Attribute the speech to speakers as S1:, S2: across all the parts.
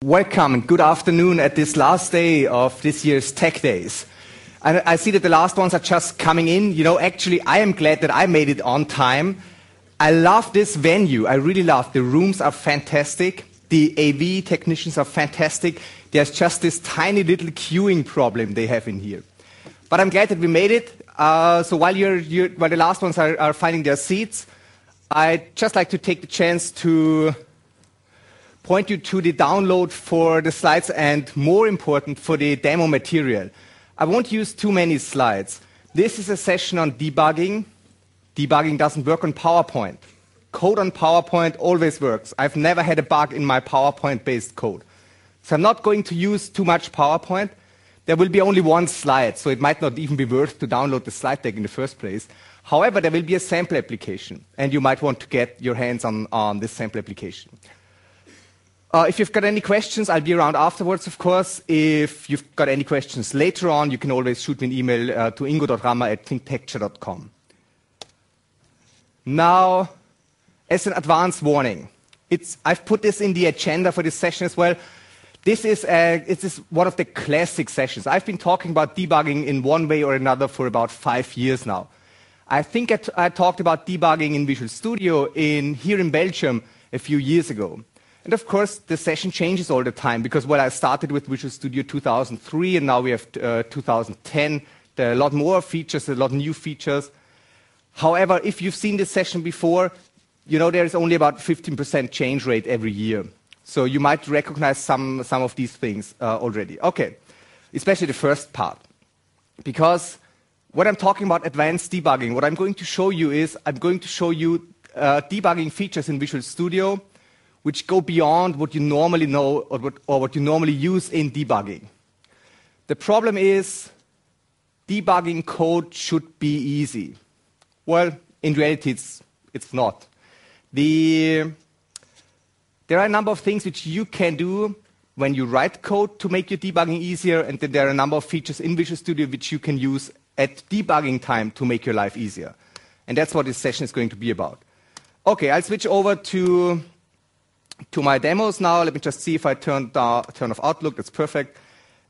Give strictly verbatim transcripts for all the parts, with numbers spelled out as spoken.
S1: Welcome and good afternoon at this last day of this year's Tech Days. And I see that the last ones are just coming in. You know, actually, I am glad that I made it on time. I love this venue. I really love. The rooms are fantastic. The A V technicians are fantastic. There's just this tiny little queuing problem they have in here. But I'm glad that we made it. Uh, so while, you're, you're, while the last ones are, are finding their seats, I'd just like to take the chance to point you to the download for the slides and, more important, for the demo material. I won't use too many slides. This is a session on debugging. Debugging doesn't work on PowerPoint. Code on PowerPoint always works. I've never had a bug in my PowerPoint-based code. So I'm not going to use too much PowerPoint. There will be only one slide, so it might not even be worth to download the slide deck in the first place. However, there will be a sample application, and you might want to get your hands on, on this sample application. Uh, if you've got any questions, I'll be around afterwards, of course. If you've got any questions later on, you can always shoot me an email uh, to ingo dot rammer at thinktecture dot com. Now, as an advance warning, it's, I've put this in the agenda for this session as well. This is, a, this is one of the classic sessions. I've been talking about debugging in one way or another for about five years now. I think I, t I talked about debugging in Visual Studio in, here in Belgium a few years ago. And of course, the session changes all the time because, well, I started with Visual Studio two thousand three and now we have uh, two thousand ten. There are a lot more features, a lot of new features. However, if you've seen this session before, you know there is only about fifteen percent change rate every year. So you might recognize some, some of these things uh, already. Okay, especially the first part. Because when I'm talking about advanced debugging, what I'm going to show you is I'm going to show you uh, debugging features in Visual Studio which go beyond what you normally know or what, or what you normally use in debugging. The problem is debugging code should be easy. Well, in reality, it's, it's not. The, there are a number of things which you can do when you write code to make your debugging easier, and then there are a number of features in Visual Studio which you can use at debugging time to make your life easier. And that's what this session is going to be about. Okay, I'll switch over to to my demos now. Let me just see if I turn, down, turn off Outlook. That's perfect.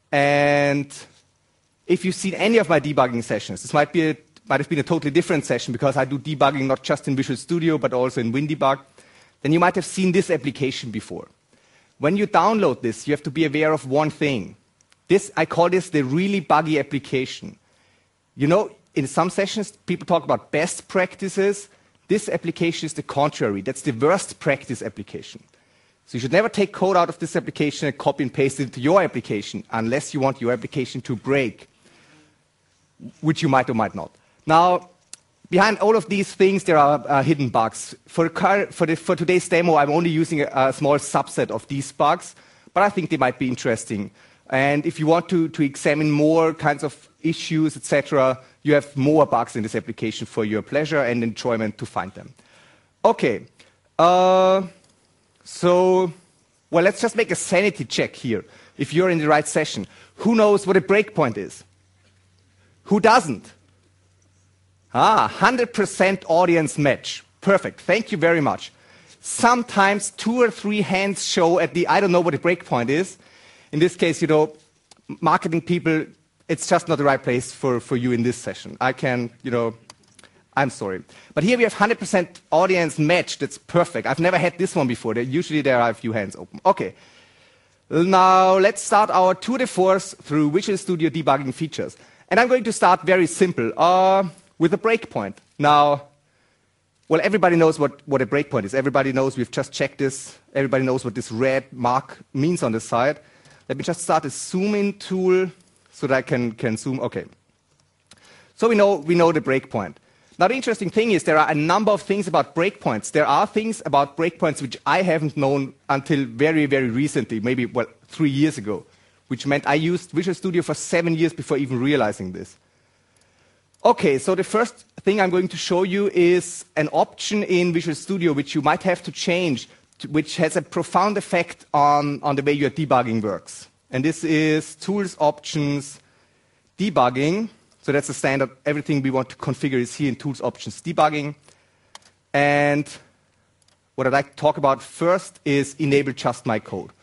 S1: And if you've seen any of my debugging sessions, this might, be a, might have been a totally different session because I do debugging not just in Visual Studio but also in WinDebug, then you might have seen this application before. When you download this, you have to be aware of one thing. This, I call this the really buggy application. You know, in some sessions, people talk about best practices. This application is the contrary. That's the worst practice application. So you should never take code out of this application and copy and paste it into your application unless you want your application to break, which you might or might not. Now, behind all of these things, there are uh, hidden bugs. For, for, the, for today's demo, I'm only using a, a small subset of these bugs, but I think they might be interesting. And if you want to, to examine more kinds of issues, et cetera, you have more bugs in this application for your pleasure and enjoyment to find them. Okay. Uh, So, well, let's just make a sanity check here, if you're in the right session. Who knows what a breakpoint is? Who doesn't? Ah, one hundred percent audience match. Perfect. Thank you very much. Sometimes two or three hands show at the, I don't know what a breakpoint is. In this case, you know, marketing people, it's just not the right place for, for you in this session. I can, you know, I'm sorry. But here we have one hundred percent audience match. That's perfect. I've never had this one before. Usually there are a few hands open. Okay. Now let's start our tour de force through Visual Studio debugging features. And I'm going to start very simple uh, with a breakpoint. Now, well, everybody knows what, what a breakpoint is. Everybody knows we've just checked this. Everybody knows what this red mark means on the side. Let me just start a zoom in tool so that I can, can zoom. Okay. So we know, we know the breakpoint. Now, the interesting thing is there are a number of things about breakpoints. There are things about breakpoints which I haven't known until very, very recently, maybe, well, three years ago, which meant I used Visual Studio for seven years before even realizing this. Okay, so the first thing I'm going to show you is an option in Visual Studio which you might have to change, which has a profound effect on, on the way your debugging works. And this is Tools, Options, Debugging. So that's the standard. Everything we want to configure is here in Tools, Options, Debugging. And what I'd like to talk about first is Enable Just My Code.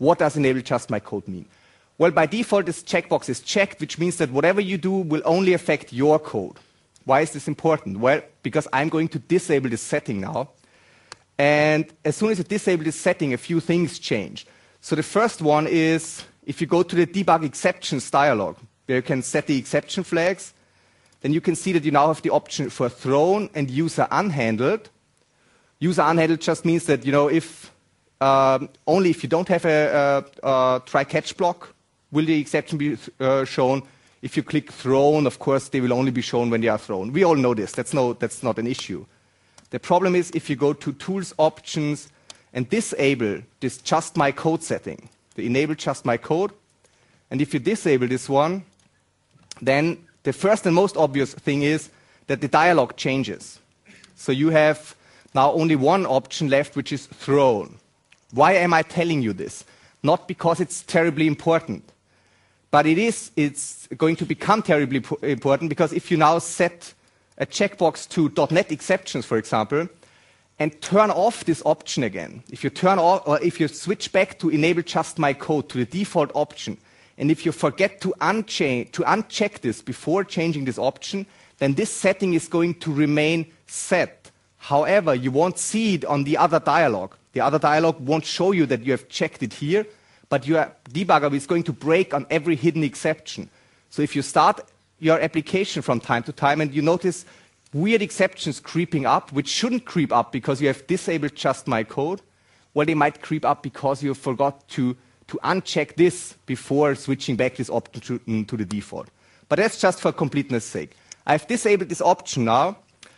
S1: What does enable just my code mean? Well, by default, this checkbox is checked, which means that whatever you do will only affect your code. Why is this important? Well, because I'm going to disable this setting now. And as soon as you disable this setting, a few things change. So the first one is, if you go to the debug exceptions dialog, where you can set the exception flags, then you can see that you now have the option for thrown and user unhandled. User unhandled just means that, you know, if um, only if you don't have a, a, a try-catch block, will the exception be uh, shown. If you click thrown, of course, they will only be shown when they are thrown. We all know this. That's, no, that's not an issue. The problem is if you go to Tools, Options, and disable this Just My Code setting, the Enable Just My Code, and if you disable this one, then the first and most obvious thing is that the dialog changes. So you have now only one option left, which is thrown. Why am I telling you this? Not because it's terribly important, but it is, it's going to become terribly important because if you now set a checkbox to .NET exceptions, for example, and turn off this option again, if you turn off, or if you switch back to enable just my code to the default option, and if you forget to, uncha to uncheck this before changing this option, then this setting is going to remain set. However, you won't see it on the other dialog. The other dialog won't show you that you have checked it here, but your debugger is going to break on every hidden exception. So if you start your application from time to time and you notice weird exceptions creeping up, which shouldn't creep up because you have disabled just my code, well, they might creep up because you forgot to to uncheck this before switching back this option to, mm, to the default. But that's just for completeness sake. I've disabled this option now,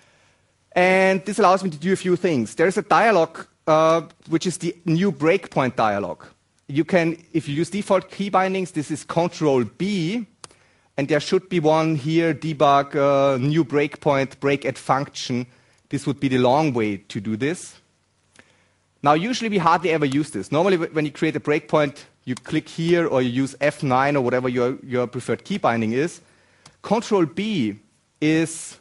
S1: and this allows me to do a few things. There's a dialog, uh, which is the new breakpoint dialog. You can, if you use default key bindings, this is Control B, and there should be one here, debug uh, new breakpoint, break at function. This would be the long way to do this. Now, usually we hardly ever use this. Normally, when you create a breakpoint, you click here or you use F nine or whatever your, your preferred key binding is. Control B is,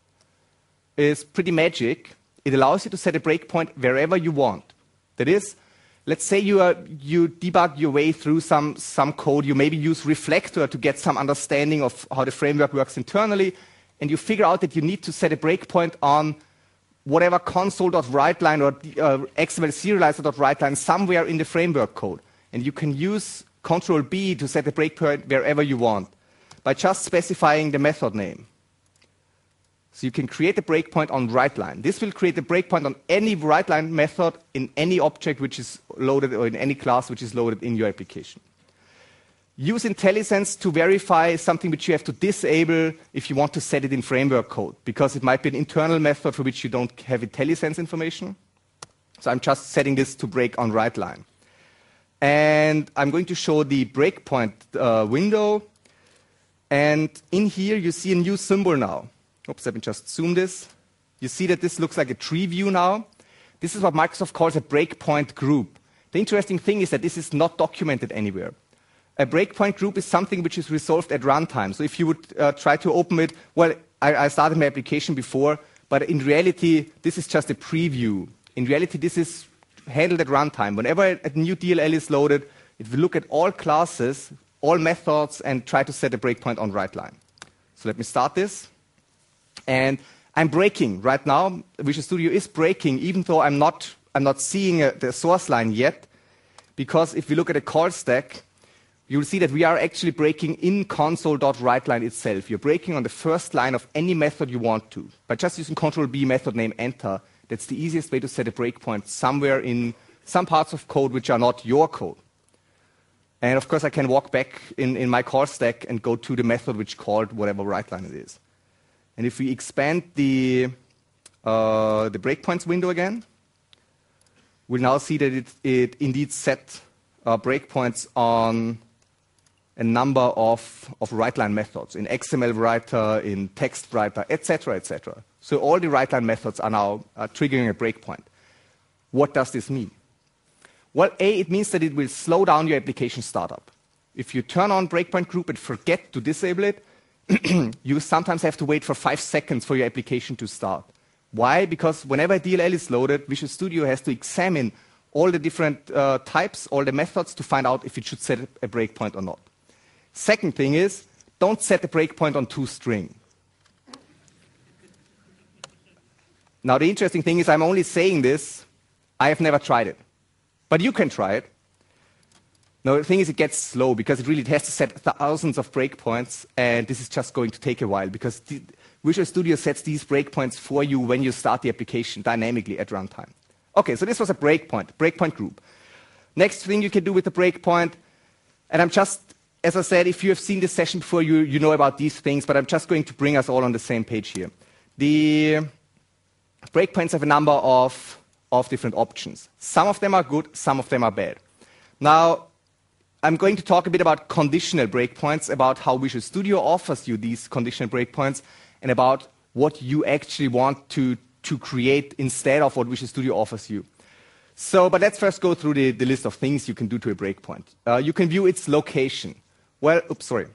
S1: is pretty magic. It allows you to set a breakpoint wherever you want. That is, let's say you, are, you debug your way through some, some code. You maybe use Reflector to get some understanding of how the framework works internally, and you figure out that you need to set a breakpoint on whatever console.writeline or uh, X M L serializer.writeline somewhere in the framework code. And you can use Control B to set a breakpoint wherever you want by just specifying the method name. So you can create a breakpoint on WriteLine. This will create a breakpoint on any WriteLine method in any object which is loaded or in any class which is loaded in your application. Use IntelliSense to verify something which you have to disable if you want to set it in framework code, because it might be an internal method for which you don't have IntelliSense information. So I'm just setting this to break on WriteLine. And I'm going to show the breakpoint uh, window. And in here, you see a new symbol now. Oops, let me just zoom this. You see that this looks like a tree view now. This is what Microsoft calls a breakpoint group. The interesting thing is that this is not documented anywhere. A breakpoint group is something which is resolved at runtime. So if you would uh, try to open it, well, I, I started my application before, but in reality, this is just a preview. In reality, this is handled at runtime. Whenever a new D L L is loaded, it will look at all classes, all methods, and try to set a breakpoint on WriteLine. So let me start this. And I'm breaking right now. Visual Studio is breaking, even though I'm not, I'm not seeing uh, the source line yet, because if we look at a call stack, you'll see that we are actually breaking in console.writeline itself. You're breaking on the first line of any method you want to. By just using Control B, method name, enter, that's the easiest way to set a breakpoint somewhere in some parts of code which are not your code. And of course, I can walk back in, in my call stack and go to the method which called whatever WriteLine it is. And if we expand the, uh, the breakpoints window again, we'll now see that it, it indeed set uh, breakpoints on a number of, of WriteLine methods, in X M L writer, in text writer, et cetera, et cetera. So all the WriteLine methods are now uh, triggering a breakpoint. What does this mean? Well, A, it means that it will slow down your application startup. If you turn on breakpoint group and forget to disable it, you sometimes have to wait for five seconds for your application to start. Why? Because whenever a D L L is loaded, Visual Studio has to examine all the different uh, types, all the methods to find out if it should set a breakpoint or not. Second thing is, don't set a breakpoint on toString. Now, the interesting thing is I'm only saying this. I have never tried it. But you can try it. Now, the thing is it gets slow because it really has to set thousands of breakpoints, and this is just going to take a while because the Visual Studio sets these breakpoints for you when you start the application dynamically at runtime. Okay, so this was a breakpoint, breakpoint group. Next thing you can do with the breakpoint, and I'm just, as I said, if you have seen this session before, you, you know about these things, but I'm just going to bring us all on the same page here. The breakpoints have a number of, of different options. Some of them are good, some of them are bad. Now, I'm going to talk a bit about conditional breakpoints, about how Visual Studio offers you these conditional breakpoints, and about what you actually want to, to create instead of what Visual Studio offers you. So, but let's first go through the, the list of things you can do to a breakpoint. Uh, you can view its location. Well, oops, sorry.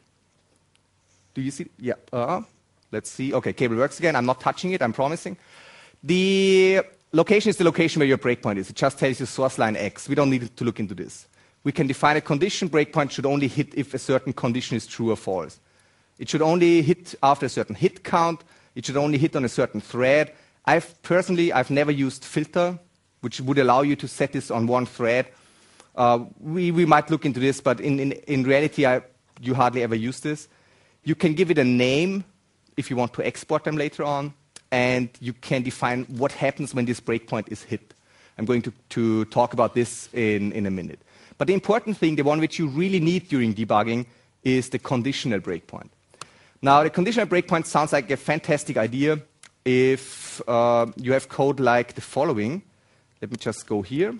S1: Do you see? Yeah. Uh, let's see. Okay, cable works again. I'm not touching it, I'm promising. The location is the location where your breakpoint is. It just tells you source line X. We don't need to look into this. We can define a condition. Breakpoint should only hit if a certain condition is true or false. It should only hit after a certain hit count. It should only hit on a certain thread. I've personally, I've never used filter, which would allow you to set this on one thread. Uh, we, we might look into this, but in, in, in reality, I, you hardly ever use this. You can give it a name if you want to export them later on, and you can define what happens when this breakpoint is hit. I'm going to, to talk about this in, in a minute. But the important thing, the one which you really need during debugging, is the conditional breakpoint. Now, the conditional breakpoint sounds like a fantastic idea if uh, you have code like the following. Let me just go here.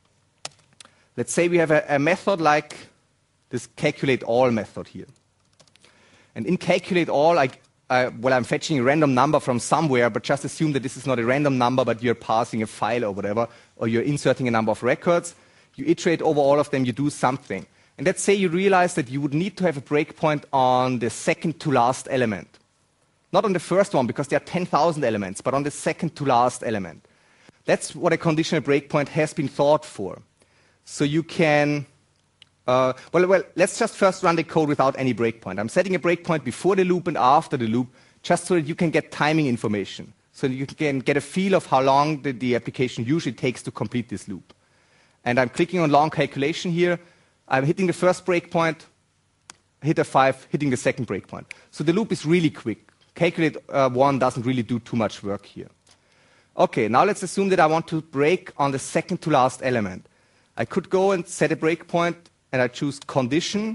S1: Let's say we have a, a method like this calculate all method here. And in calculate all, I, I, well, I'm fetching a random number from somewhere, but just assume that this is not a random number, but you're passing a file or whatever, or you're inserting a number of records. You iterate over all of them, you do something. And let's say you realize that you would need to have a breakpoint on the second to last element. Not on the first one, because there are ten thousand elements, but on the second to last element. That's what a conditional breakpoint has been thought for. So you can, uh, well, well, let's just first run the code without any breakpoint. I'm setting a breakpoint before the loop and after the loop, just so that you can get timing information. So that you can get a feel of how long the, the application usually takes to complete this loop. And I'm clicking on long calculation here. I'm hitting the first breakpoint, hit a five, hitting the second breakpoint. So the loop is really quick. Calculate uh, one doesn't really do too much work here. Okay, now let's assume that I want to break on the second to last element. I could go and set a breakpoint, and I choose condition.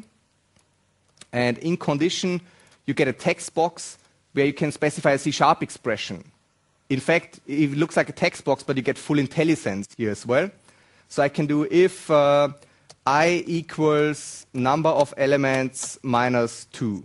S1: And in condition, you get a text box where you can specify a C sharp expression. In fact, it looks like a text box, but you get full IntelliSense here as well. So I can do if uh, I equals number of elements minus two.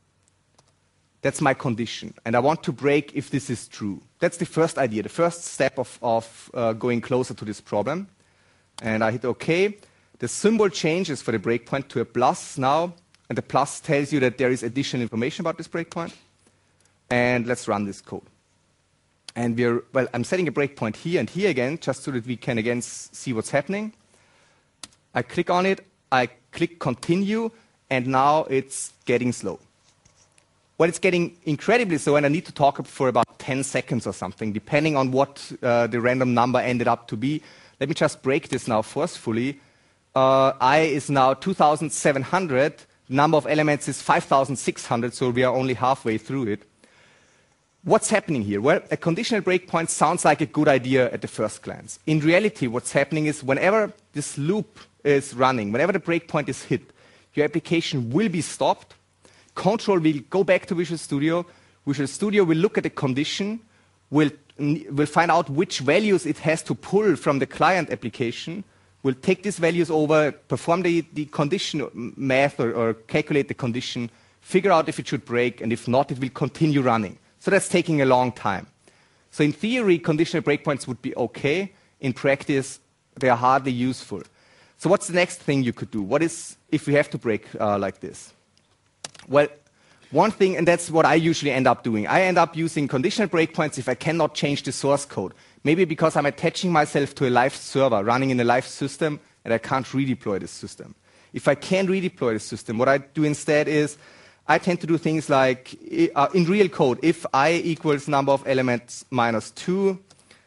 S1: That's my condition. And I want to break if this is true. That's the first idea, the first step of, of uh, going closer to this problem. And I hit OK. The symbol changes for the breakpoint to a plus now. And the plus tells you that there is additional information about this breakpoint. And let's run this code. And we're, well, I'm setting a breakpoint here and here again, just so that we can again see what's happening. I click on it, I click continue, and now it's getting slow. Well, it's getting incredibly slow, and I need to talk for about ten seconds or something, depending on what uh, the random number ended up to be. Let me just break this now forcefully. Uh, I is now two thousand seven hundred. The number of elements is five thousand six hundred, so we are only halfway through it. What's happening here? Well, a conditional breakpoint sounds like a good idea at the first glance. In reality, what's happening is whenever this loop is running, whenever the breakpoint is hit, your application will be stopped. Control will go back to Visual Studio. Visual Studio will look at the condition, will, will find out which values it has to pull from the client application, will take these values over, perform the, the condition math or, or calculate the condition, figure out if it should break, and if not, it will continue running. So that's taking a long time. So in theory, conditional breakpoints would be okay. In practice, they are hardly useful. So what's the next thing you could do? What is if we have to break uh, like this? Well, one thing, and that's what I usually end up doing. I end up using conditional breakpoints if I cannot change the source code. Maybe because I'm attaching myself to a live server running in a live system and I can't redeploy this system. If I can't redeploy the system, what I do instead is I tend to do things like, uh, in real code, if I equals number of elements minus two,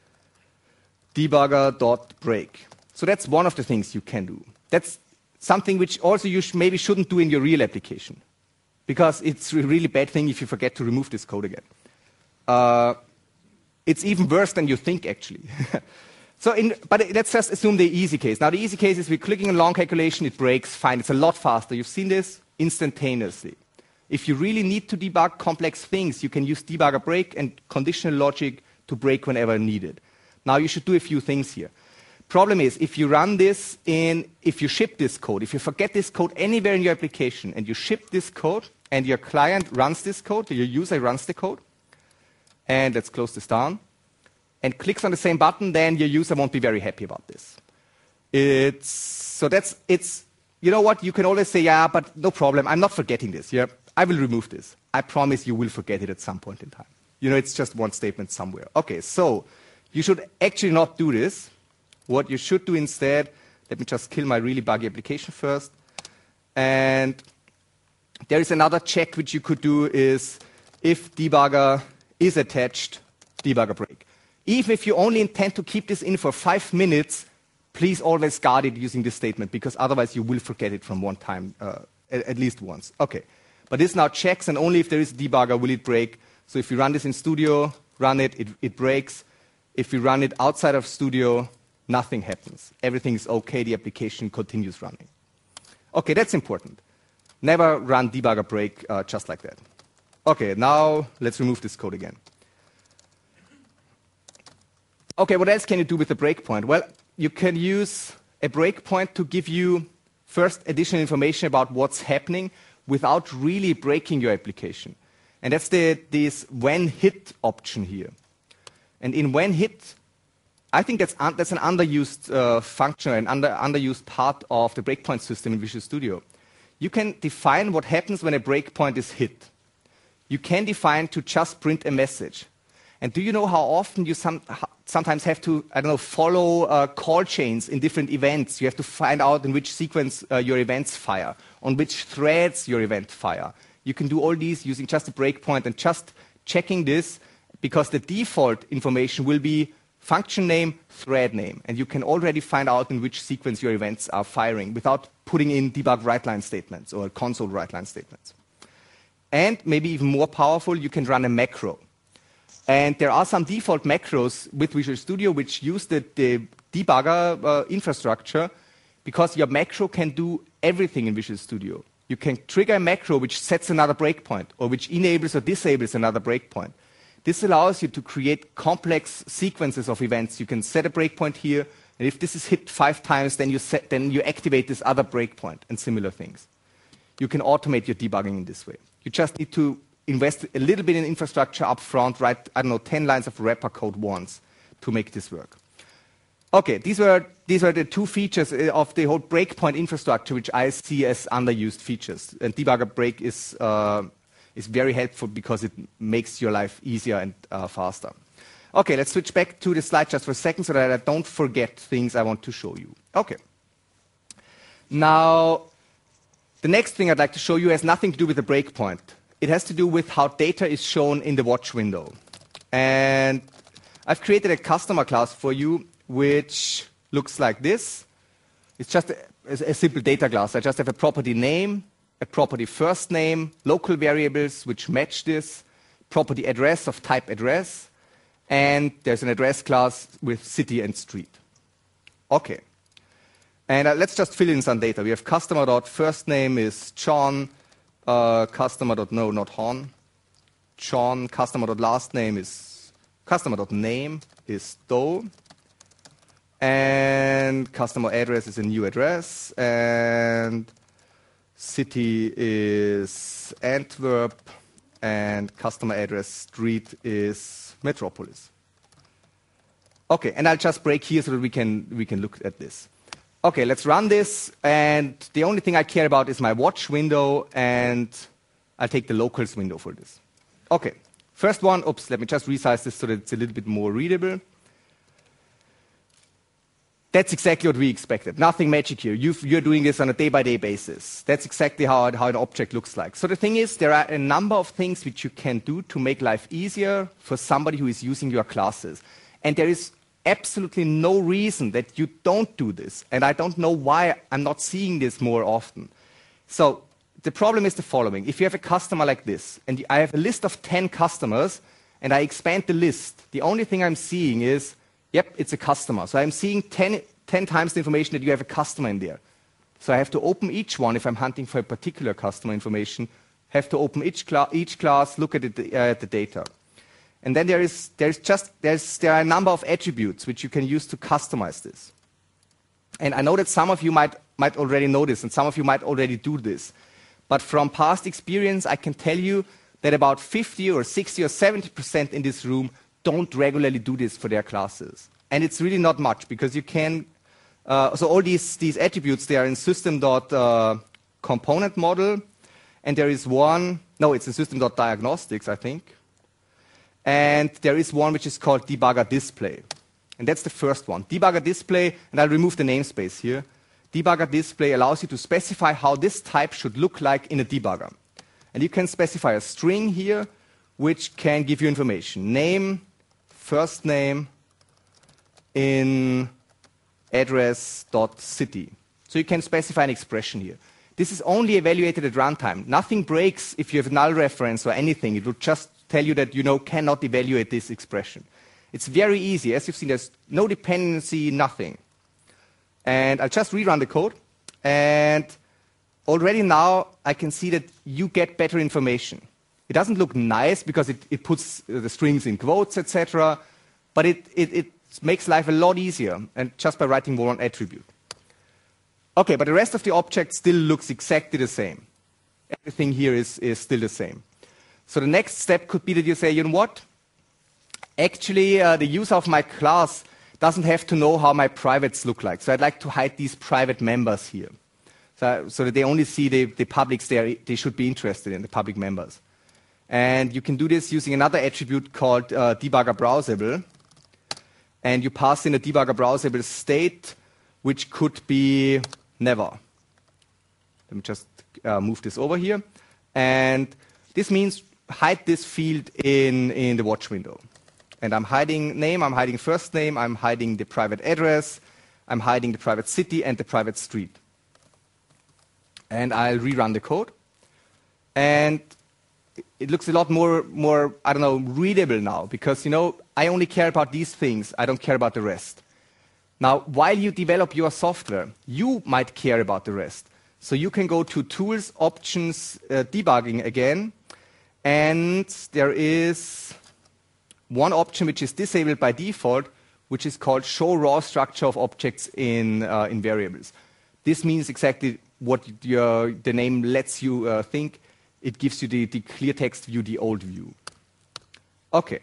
S1: debugger.break. So that's one of the things you can do. That's something which also you sh maybe shouldn't do in your real application, because it's a really bad thing if you forget to remove this code again. Uh, it's even worse than you think, actually. So in, but let's just assume the easy case. Now, the easy case is we're clicking on long calculation, it breaks, fine. It's a lot faster. You've seen this instantaneously. If you really need to debug complex things, you can use debugger break and conditional logic to break whenever needed. Now, you should do a few things here. Problem is, if you run this in, if you ship this code, if you forget this code anywhere in your application and you ship this code and your client runs this code, your user runs the code, and let's close this down, and clicks on the same button, then your user won't be very happy about this. It's, so that's, it's, you know what, you can always say, yeah, but no problem, I'm not forgetting this, yeah, I will remove this. I promise you will forget it at some point in time. You know, it's just one statement somewhere. Okay, so you should actually not do this. What you should do instead, let me just kill my really buggy application first. And there is another check which you could do is if debugger is attached, debugger break. Even if you only intend to keep this in for five minutes, please always guard it using this statement, because otherwise you will forget it from one time, uh, at, at least once. Okay, but this now checks, and only if there is a debugger will it break. So if you run this in Studio, run it, it, it breaks. If you run it outside of Studio, nothing happens. Everything is okay, the application continues running. Okay, that's important. Never run debugger break uh, just like that. Okay, now let's remove this code again. Okay, what else can you do with a breakpoint? Well, you can use a breakpoint to give you first additional information about what's happening without really breaking your application. And that's the this when hit option here. And in when hit, I think that's, un that's an underused uh, function, an under underused part of the breakpoint system in Visual Studio. You can define what happens when a breakpoint is hit. You can define to just print a message. And do you know how often you some, sometimes have to, I don't know, follow uh, call chains in different events? You have to find out in which sequence uh, your events fire, on which threads your event fire. You can do all these using just a breakpoint and just checking this, because the default information will be function name, thread name. And you can already find out in which sequence your events are firing without putting in debug write-line statements or console write-line statements. And maybe even more powerful, you can run a macro. And there are some default macros with Visual Studio which use the, the debugger uh, infrastructure, because your macro can do everything in Visual Studio. You can trigger a macro which sets another breakpoint, or which enables or disables another breakpoint. This allows you to create complex sequences of events. You can set a breakpoint here, and if this is hit five times, then you, set, then you activate this other breakpoint, and similar things. You can automate your debugging in this way. You just need to invest a little bit in infrastructure up front, write, I don't know, ten lines of wrapper code once to make this work. Okay, these were, these were the two features of the whole breakpoint infrastructure which I see as underused features. And debugger break is, uh, is very helpful because it makes your life easier and uh, faster. Okay, let's switch back to the slide just for a second so that I don't forget things I want to show you. Okay. Now, the next thing I'd like to show you has nothing to do with the breakpoint. It has to do with how data is shown in the watch window. And I've created a customer class for you which looks like this. It's just a, a simple data class. I just have a property name, a property first name, local variables which match this, property address of type address, and there's an address class with city and street. Okay. And uh, let's just fill in some data. We have customer.first name is John, uh, customer.no, not Hon, John, customer.last name is, customer.name is Doe, and customer address is a new address, and city is Antwerp, and customer address street is Metropolis. Okay, and I'll just break here so that we can, we can look at this. Okay, let's run this, and the only thing I care about is my watch window, and I'll take the locals window for this. Okay, first one, oops, let me just resize this so that it's a little bit more readable. that's exactly what we expected. Nothing magic here. You've, you're doing this on a day-by-day basis. That's exactly how, how an object looks like. So the thing is, there are a number of things which you can do to make life easier for somebody who is using your classes. And there is absolutely no reason that you don't do this. And I don't know why I'm not seeing this more often. So the problem is the following. If you have a customer like this, and I have a list of ten customers, and I expand the list, the only thing I'm seeing is, yep, it's a customer. So I'm seeing ten, ten times the information that you have a customer in there. So I have to open each one if I'm hunting for a particular customer information, have to open each, cla each class, look at the, uh, at the data. And then there is there's just there's there are a number of attributes which you can use to customize this. And I know that some of you might might already know this, and some of you might already do this. But from past experience, I can tell you that about fifty or sixty or seventy percent in this room don't regularly do this for their classes. And it's really not much, because you can, uh, so all these, these attributes, they are in system.component model, and there is one, no, it's in system.diagnostics, I think. And there is one which is called debugger display. And that's the first one. Debugger display, and I'll remove the namespace here. Debugger display allows you to specify how this type should look like in a debugger. And you can specify a string here, which can give you information. Name, first name, in address.city. So you can specify an expression here. This is only evaluated at runtime. Nothing breaks if you have null reference or anything. It will just tell you that you know cannot evaluate this expression. It's very easy. As you've seen, there's no dependency, nothing. And I'll just rerun the code. And already now I can see that you get better information. It doesn't look nice because it, it puts the strings in quotes, et cetera. But it, it, it makes life a lot easier, and just by writing one attribute. Okay, but the rest of the object still looks exactly the same. Everything here is, is still the same. So the next step could be that you say, you know what? Actually, uh, the user of my class doesn't have to know how my privates look like. So I'd like to hide these private members here, so, so that they only see the, the publics they, are, they should be interested in, the public members. And you can do this using another attribute called uh, debugger browsable. And you pass in a debugger browsable state, which could be never. Let me just uh, move this over here. And this means hide this field in, in the watch window. And I'm hiding name, I'm hiding first name, I'm hiding the private address, I'm hiding the private city and the private street. And I'll rerun the code. And it looks a lot more, more, I don't know, readable now, because, you know, I only care about these things. I don't care about the rest. Now, while you develop your software, you might care about the rest. So you can go to Tools, Options, uh, Debugging again, and there is one option which is disabled by default, which is called Show Raw Structure of Objects in, uh, in Variables. This means exactly what your, the name lets you uh, think. It gives you the, the clear text view, the old view. Okay.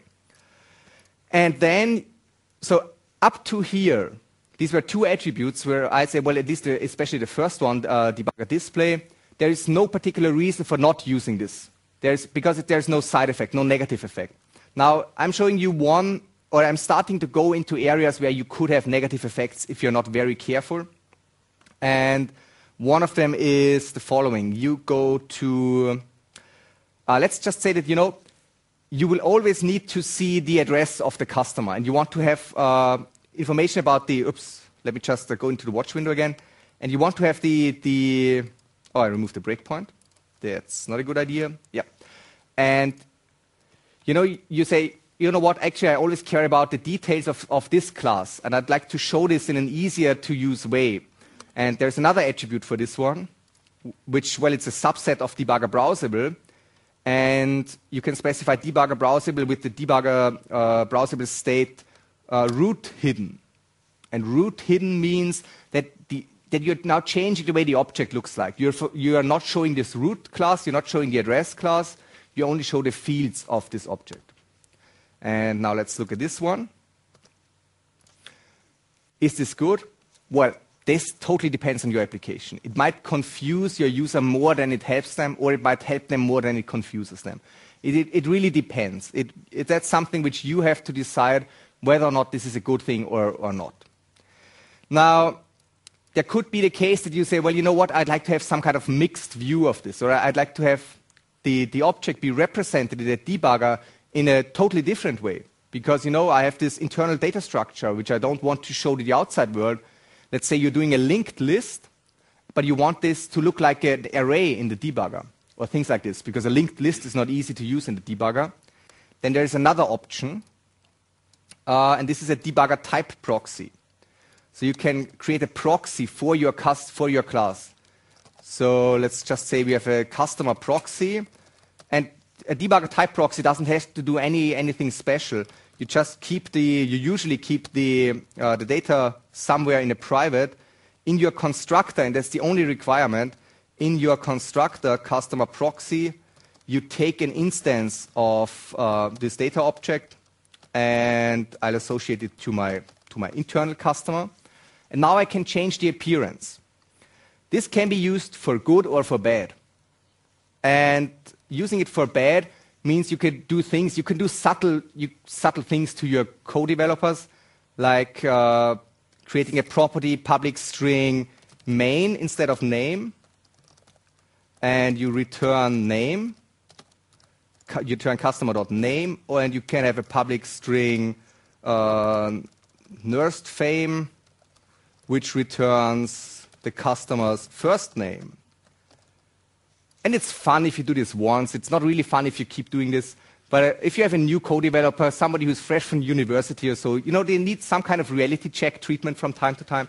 S1: And then, so up to here, these were two attributes where I say, well, at least the, especially the first one, uh, debugger display, there is no particular reason for not using this. There's, because it, there's no side effect, no negative effect. Now, I'm showing you one, or I'm starting to go into areas where you could have negative effects if you're not very careful. And one of them is the following. You go to, uh, let's just say that, you know, you will always need to see the address of the customer, and you want to have uh, information about the, oops, let me just uh, go into the watch window again, and you want to have the, the oh, I removed the breakpoint. That's not a good idea. Yeah. And, you know, you say, you know what, actually I always care about the details of, of this class, and I'd like to show this in an easier to use way. And there's another attribute for this one, which, well, it's a subset of debugger browsable. And you can specify debugger browsable with the debugger uh, browsable state uh, root hidden. And root hidden means that, the, that you're now changing the way the object looks like. You're, you are not showing this root class, you're not showing the address class, you only show the fields of this object. And now let's look at this one. Is this good? Well, this totally depends on your application. It might confuse your user more than it helps them, or it might help them more than it confuses them. It, it, it really depends. It, it, that's something which you have to decide whether or not this is a good thing or, or not. Now, there could be the case that you say, well, you know what, I'd like to have some kind of mixed view of this, or I'd like to have the, the object be represented in a debugger in a totally different way. Because, you know, I have this internal data structure, which I don't want to show to the outside world. Let's say you're doing a linked list, but you want this to look like an array in the debugger, or things like this, because a linked list is not easy to use in the debugger. Then there is another option, uh, and this is a debugger type proxy. So you can create a proxy for your, cust for your class. So let's just say we have a customer proxy, and a debugger type proxy doesn't have to do any anything special. You just keep the, you usually keep the, uh, the data somewhere in a private, in your constructor, and that's the only requirement. In your constructor customer proxy, you take an instance of uh, this data object, and I'll associate it to my, to my internal customer. And now I can change the appearance. This can be used for good or for bad. And using it for bad means you can do things, you can do subtle, you, subtle things to your co-developers, like uh, creating a property public string main instead of name, and you return name, you return customer.name, or and you can have a public string uh, nursed fame, which returns the customer's first name. And it's fun if you do this once. It's not really fun if you keep doing this. But uh, if you have a new co-developer, somebody who's fresh from university or so, you know, they need some kind of reality check treatment from time to time.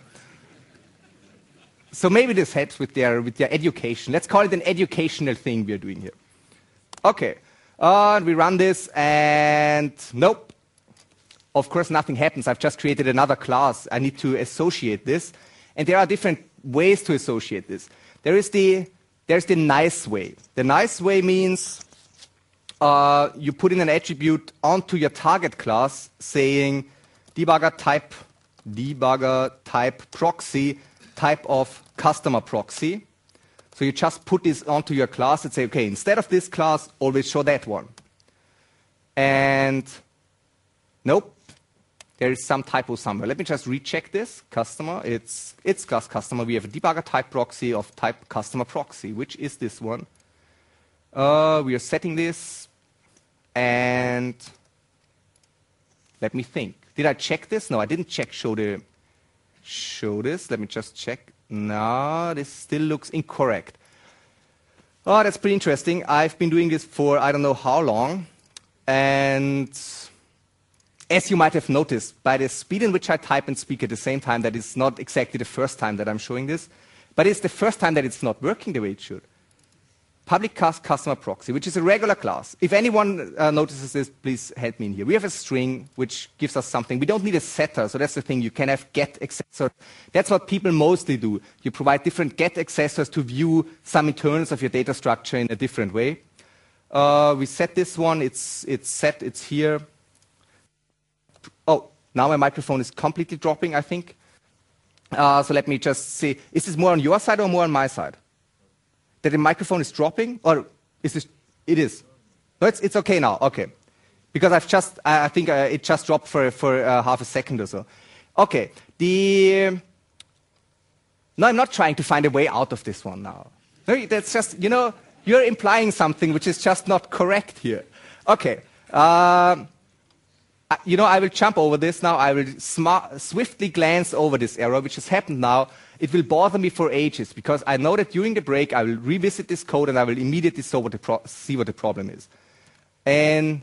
S1: So maybe this helps with their, with their education. Let's call it an educational thing we're doing here. OK. Uh, we run this, and nope. Of course, nothing happens. I've just created another class. I need to associate this. And there are different ways to associate this. There is the, there's the nice way. The nice way means uh, you put in an attribute onto your target class saying debugger type, debugger type proxy, type of customer proxy. So you just put this onto your class and say, OK, instead of this class, always show that one. And nope. There is some typo somewhere. Let me just recheck this. Customer, it's, it's class customer. We have a debugger type proxy of type customer proxy. Which is this one? Uh, we are setting this. And let me think. Did I check this? No, I didn't check show, the, show this. Let me just check. No, this still looks incorrect. Oh, that's pretty interesting. I've been doing this for I don't know how long. And as you might have noticed, by the speed in which I type and speak at the same time, that is not exactly the first time that I'm showing this, but it's the first time that it's not working the way it should. Public class customer proxy, which is a regular class. If anyone uh, notices this, please help me in here. We have a string which gives us something. We don't need a setter, so that's the thing. You can have get accessor. That's what people mostly do. You provide different get accessors to view some internals of your data structure in a different way. Uh, we set this one. It's, it's set. It's here. Oh, now my microphone is completely dropping, I think. Uh, so let me just see. Is this more on your side or more on my side? That the microphone is dropping? Or is this? It is. No, it's, it's OK now. OK. Because I've just, I think uh, it just dropped for, for uh, half a second or so. OK. The, no, I'm not trying to find a way out of this one now. No, that's just, you know, you're implying something which is just not correct here. OK. Uh, You know, I will jump over this now. I will swiftly glance over this error, which has happened now. It will bother me for ages, because I know that during the break, I will revisit this code, and I will immediately see what the, pro see what the problem is. And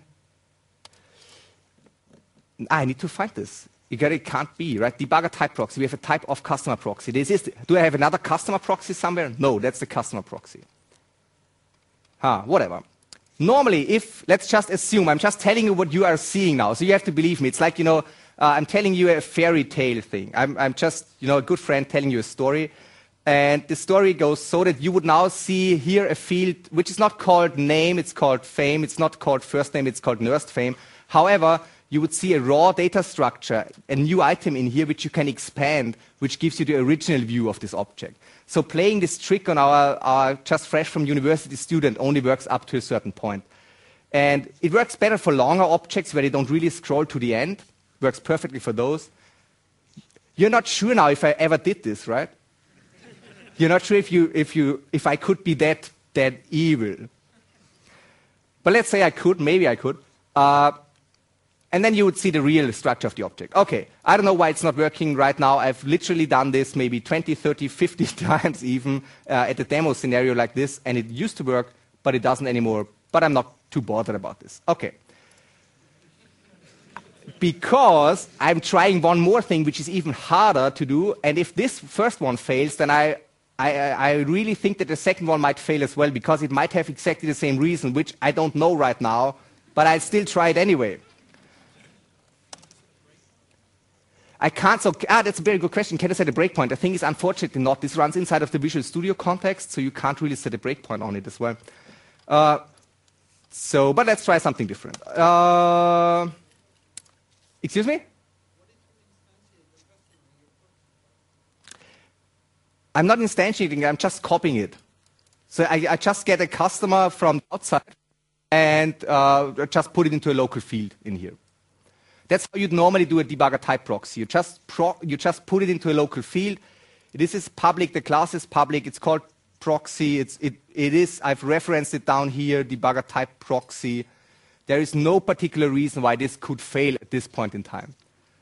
S1: I need to find this. You got, it can't be, right? Debugger type proxy. We have a type of customer proxy. This is the, do I have another customer proxy somewhere? No, that's the customer proxy. Huh, whatever. Normally, if, let's just assume, I'm just telling you what you are seeing now, so you have to believe me. It's like, you know, uh, I'm telling you a fairy tale thing. I'm, I'm just, you know, a good friend telling you a story. And the story goes so that you would now see here a field which is not called name, it's called fame. It's not called first name, it's called nursed fame. However, you would see a raw data structure, a new item in here which you can expand, which gives you the original view of this object. So playing this trick on our, our just fresh from university student only works up to a certain point. And it works better for longer objects where they don't really scroll to the end. Works perfectly for those. You're not sure now if I ever did this, right? You're not sure if, you, if, you, if I could be that, that evil. But let's say I could, maybe I could. Uh, and then you would see the real structure of the object. Okay, I don't know why it's not working right now. I've literally done this maybe twenty, thirty, fifty times even uh, at a demo scenario like this, and it used to work, but it doesn't anymore. But I'm not too bothered about this. Okay. Because I'm trying one more thing, which is even harder to do, and if this first one fails, then I, I, I really think that the second one might fail as well, because it might have exactly the same reason, which I don't know right now, but I'll still try it anyway. I can't, so, ah, that's a very good question. Can I set a breakpoint? The thing is, unfortunately not. This runs inside of the Visual Studio context, so you can't really set a breakpoint on it as well. Uh, so, but let's try something different. Uh, excuse me? I'm not instantiating, I'm just copying it. So I, I just get a customer from outside and uh, just put it into a local field in here. That's how you'd normally do a debugger type proxy. You just, pro you just put it into a local field. This is public, the class is public, it's called proxy. It's, it, it is, I've referenced it down here, debugger type proxy. There is no particular reason why this could fail at this point in time.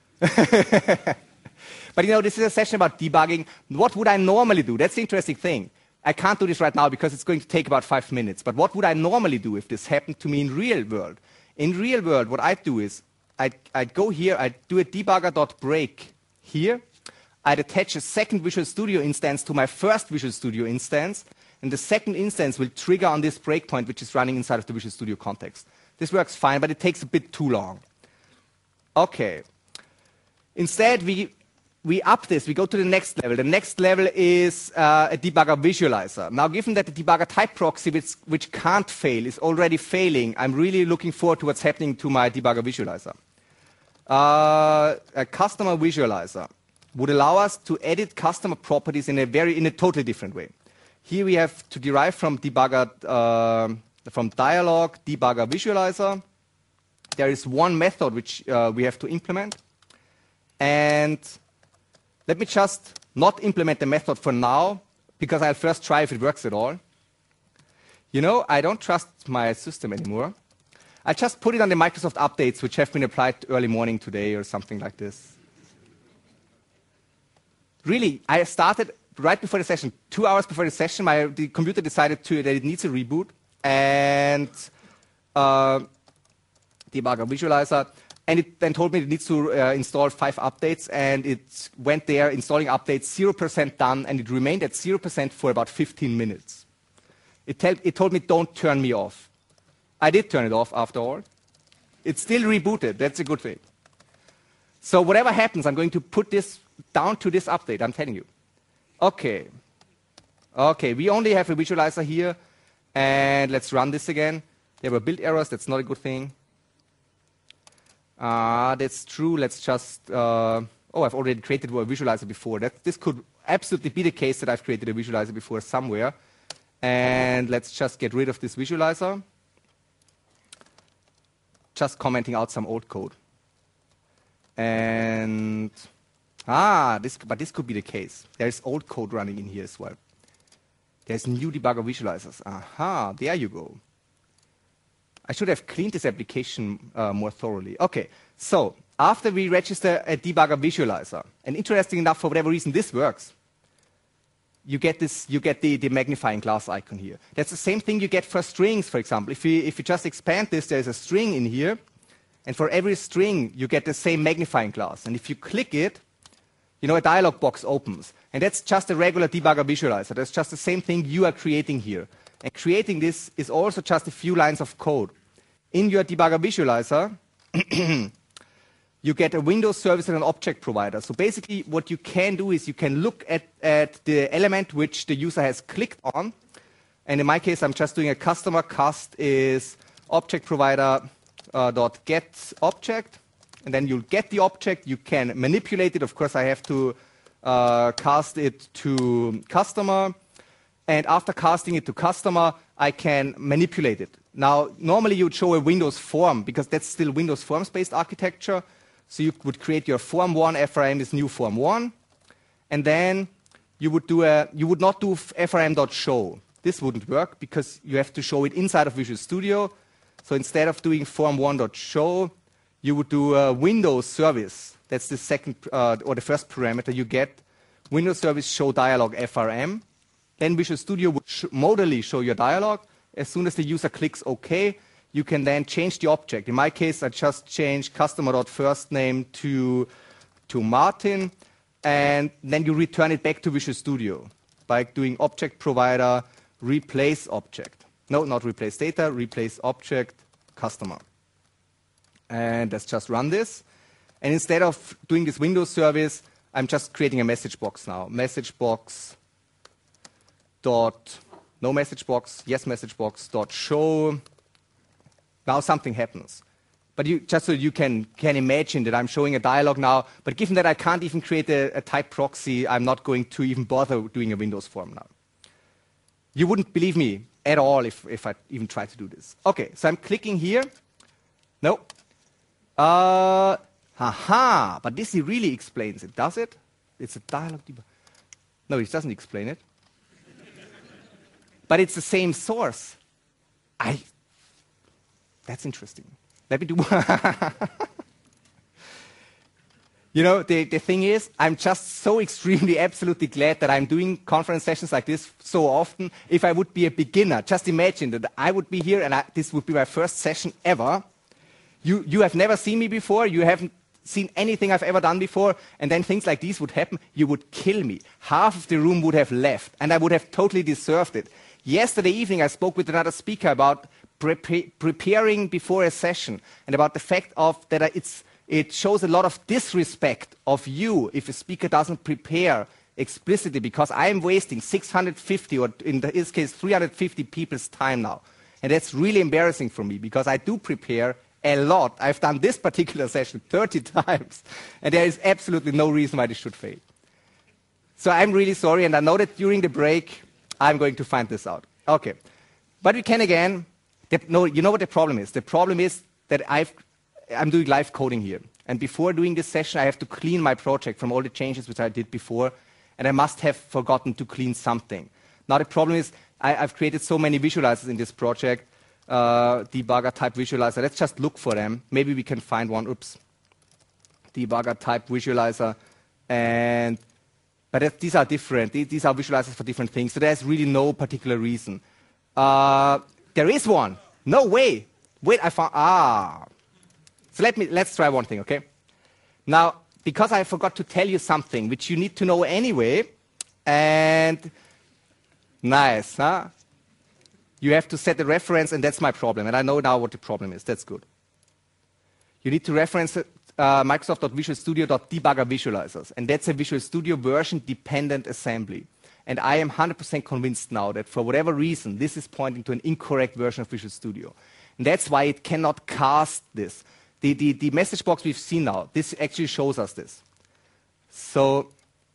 S1: But you know, this is a session about debugging. What would I normally do? That's the interesting thing. I can't do this right now because it's going to take about five minutes. But what would I normally do if this happened to me in real world? In real world, what I'd do is, I'd, I'd go here, I'd do a debugger.break here. I'd attach a second Visual Studio instance to my first Visual Studio instance, and the second instance will trigger on this breakpoint, which is running inside of the Visual Studio context. This works fine, but it takes a bit too long. Okay. Instead, we, we up this, we go to the next level. The next level is uh, a debugger visualizer. Now, given that the debugger type proxy, which, which can't fail, is already failing, I'm really looking forward to what's happening to my debugger visualizer. Uh, a customer visualizer would allow us to edit customer properties in a very, in a totally different way. Here we have to derive from debugger, uh, from dialog debugger visualizer. There is one method which uh, we have to implement. And let me just not implement the method for now, because I'll first try if it works at all. You know, I don't trust my system anymore. I just put it on the Microsoft updates, which have been applied early morning today or something like this. Really, I started right before the session. Two hours before the session, my, the computer decided to, that it needs a reboot. And uh, debugger visualizer. And it then told me it needs to uh, install five updates, and it went there, installing updates, zero percent done, and it remained at zero percent for about fifteen minutes. It, tell, it told me, don't turn me off. I did turn it off, after all. It's still rebooted. That's a good thing. So whatever happens, I'm going to put this down to this update, I'm telling you. Okay. Okay, we only have a visualizer here, and let's run this again. There were build errors. That's not a good thing. Ah, uh, that's true. Let's just, uh, oh, I've already created a visualizer before. That, this could absolutely be the case that I've created a visualizer before somewhere. And let's just get rid of this visualizer. Just commenting out some old code. And, ah, this, but this could be the case. There's old code running in here as well. There's new debugger visualizers. Aha, there you go. I should have cleaned this application uh, more thoroughly. Okay, so after we register a debugger visualizer, and interesting enough, for whatever reason, this works. You get this, you get the, the magnifying glass icon here. That's the same thing you get for strings, for example. If you, if you just expand this, there's a string in here, and for every string, you get the same magnifying glass. And if you click it, you know, a dialog box opens. And that's just a regular debugger visualizer. That's just the same thing you are creating here. And creating this is also just a few lines of code. In your debugger visualizer, you get a Windows service and an object provider. So basically, what you can do is you can look at, at the element which the user has clicked on. And in my case, I'm just doing a customer. Cust is object provider uh, dot get object. And then you'll get the object. You can manipulate it. Of course, I have to uh, cast it to customer. And after casting it to customer, I can manipulate it. Now, normally you would show a Windows form, because that's still Windows Forms-based architecture. So you would create your form one F R M is new form one, and then you would do a you would not do F R M.show. This wouldn't work because you have to show it inside of Visual Studio. So instead of doing form one.show, you would do a Windows service. That's the second uh, or the first parameter you get. Windows service show dialog F R M. Then Visual Studio would sh modally show your dialog. As soon as the user clicks OK, you can then change the object. In my case, I just changed customer.firstname to, to Martin, and then you return it back to Visual Studio by doing object provider replace object. No, not replace data, replace object customer. And let's just run this. And instead of doing this Windows service, I'm just creating a message box now. Message box dot no message box, yes message box dot show. Now something happens. But you, just so you can, can imagine that I'm showing a dialog now, but given that I can't even create a, a type proxy, I'm not going to even bother doing a Windows form now. You wouldn't believe me at all if, if I even try to do this. Okay, so I'm clicking here. No. Uh, haha, but this really explains it, does it? It's a dialog debug. No, it doesn't explain it. But it's the same source. I, that's interesting. Let me do You know, the, the thing is, I'm just so extremely, absolutely glad that I'm doing conference sessions like this so often. If I would be a beginner, just imagine that I would be here and I, this would be my first session ever. You, you have never seen me before. You haven't seen anything I've ever done before. And then things like these would happen. You would kill me. Half of the room would have left. And I would have totally deserved it. Yesterday evening, I spoke with another speaker about pre preparing before a session and about the fact of that it's, it shows a lot of disrespect of you if a speaker doesn't prepare explicitly, because I'm wasting six hundred fifty, or in this case, three hundred fifty people's time now. And that's really embarrassing for me, because I do prepare a lot. I've done this particular session thirty times, and there is absolutely no reason why this should fail. So I'm really sorry, and I know that during the break, I'm going to find this out. Okay. But we can again, the, no, you know what the problem is? The problem is that I've, I'm doing live coding here. And before doing this session, I have to clean my project from all the changes which I did before, and I must have forgotten to clean something. Now the problem is, I, I've created so many visualizers in this project, uh, debugger type visualizer. Let's just look for them. Maybe we can find one. Oops. Debugger type visualizer. And But it, these are different. These are visualizers for different things. So there's really no particular reason. Uh, there is one. No way. Wait, I found. Ah. So let me. Let's try one thing, okay? Now, because I forgot to tell you something which you need to know anyway, and nice, huh? You have to set the reference, and that's my problem. And I know now what the problem is. That's good. You need to reference it. Uh, Microsoft.visualstudio.debugger visualizers. And that's a Visual Studio version-dependent assembly. And I am one hundred percent convinced now that for whatever reason, this is pointing to an incorrect version of Visual Studio. And that's why it cannot cast this. The, the, the message box we've seen now, this actually shows us this. So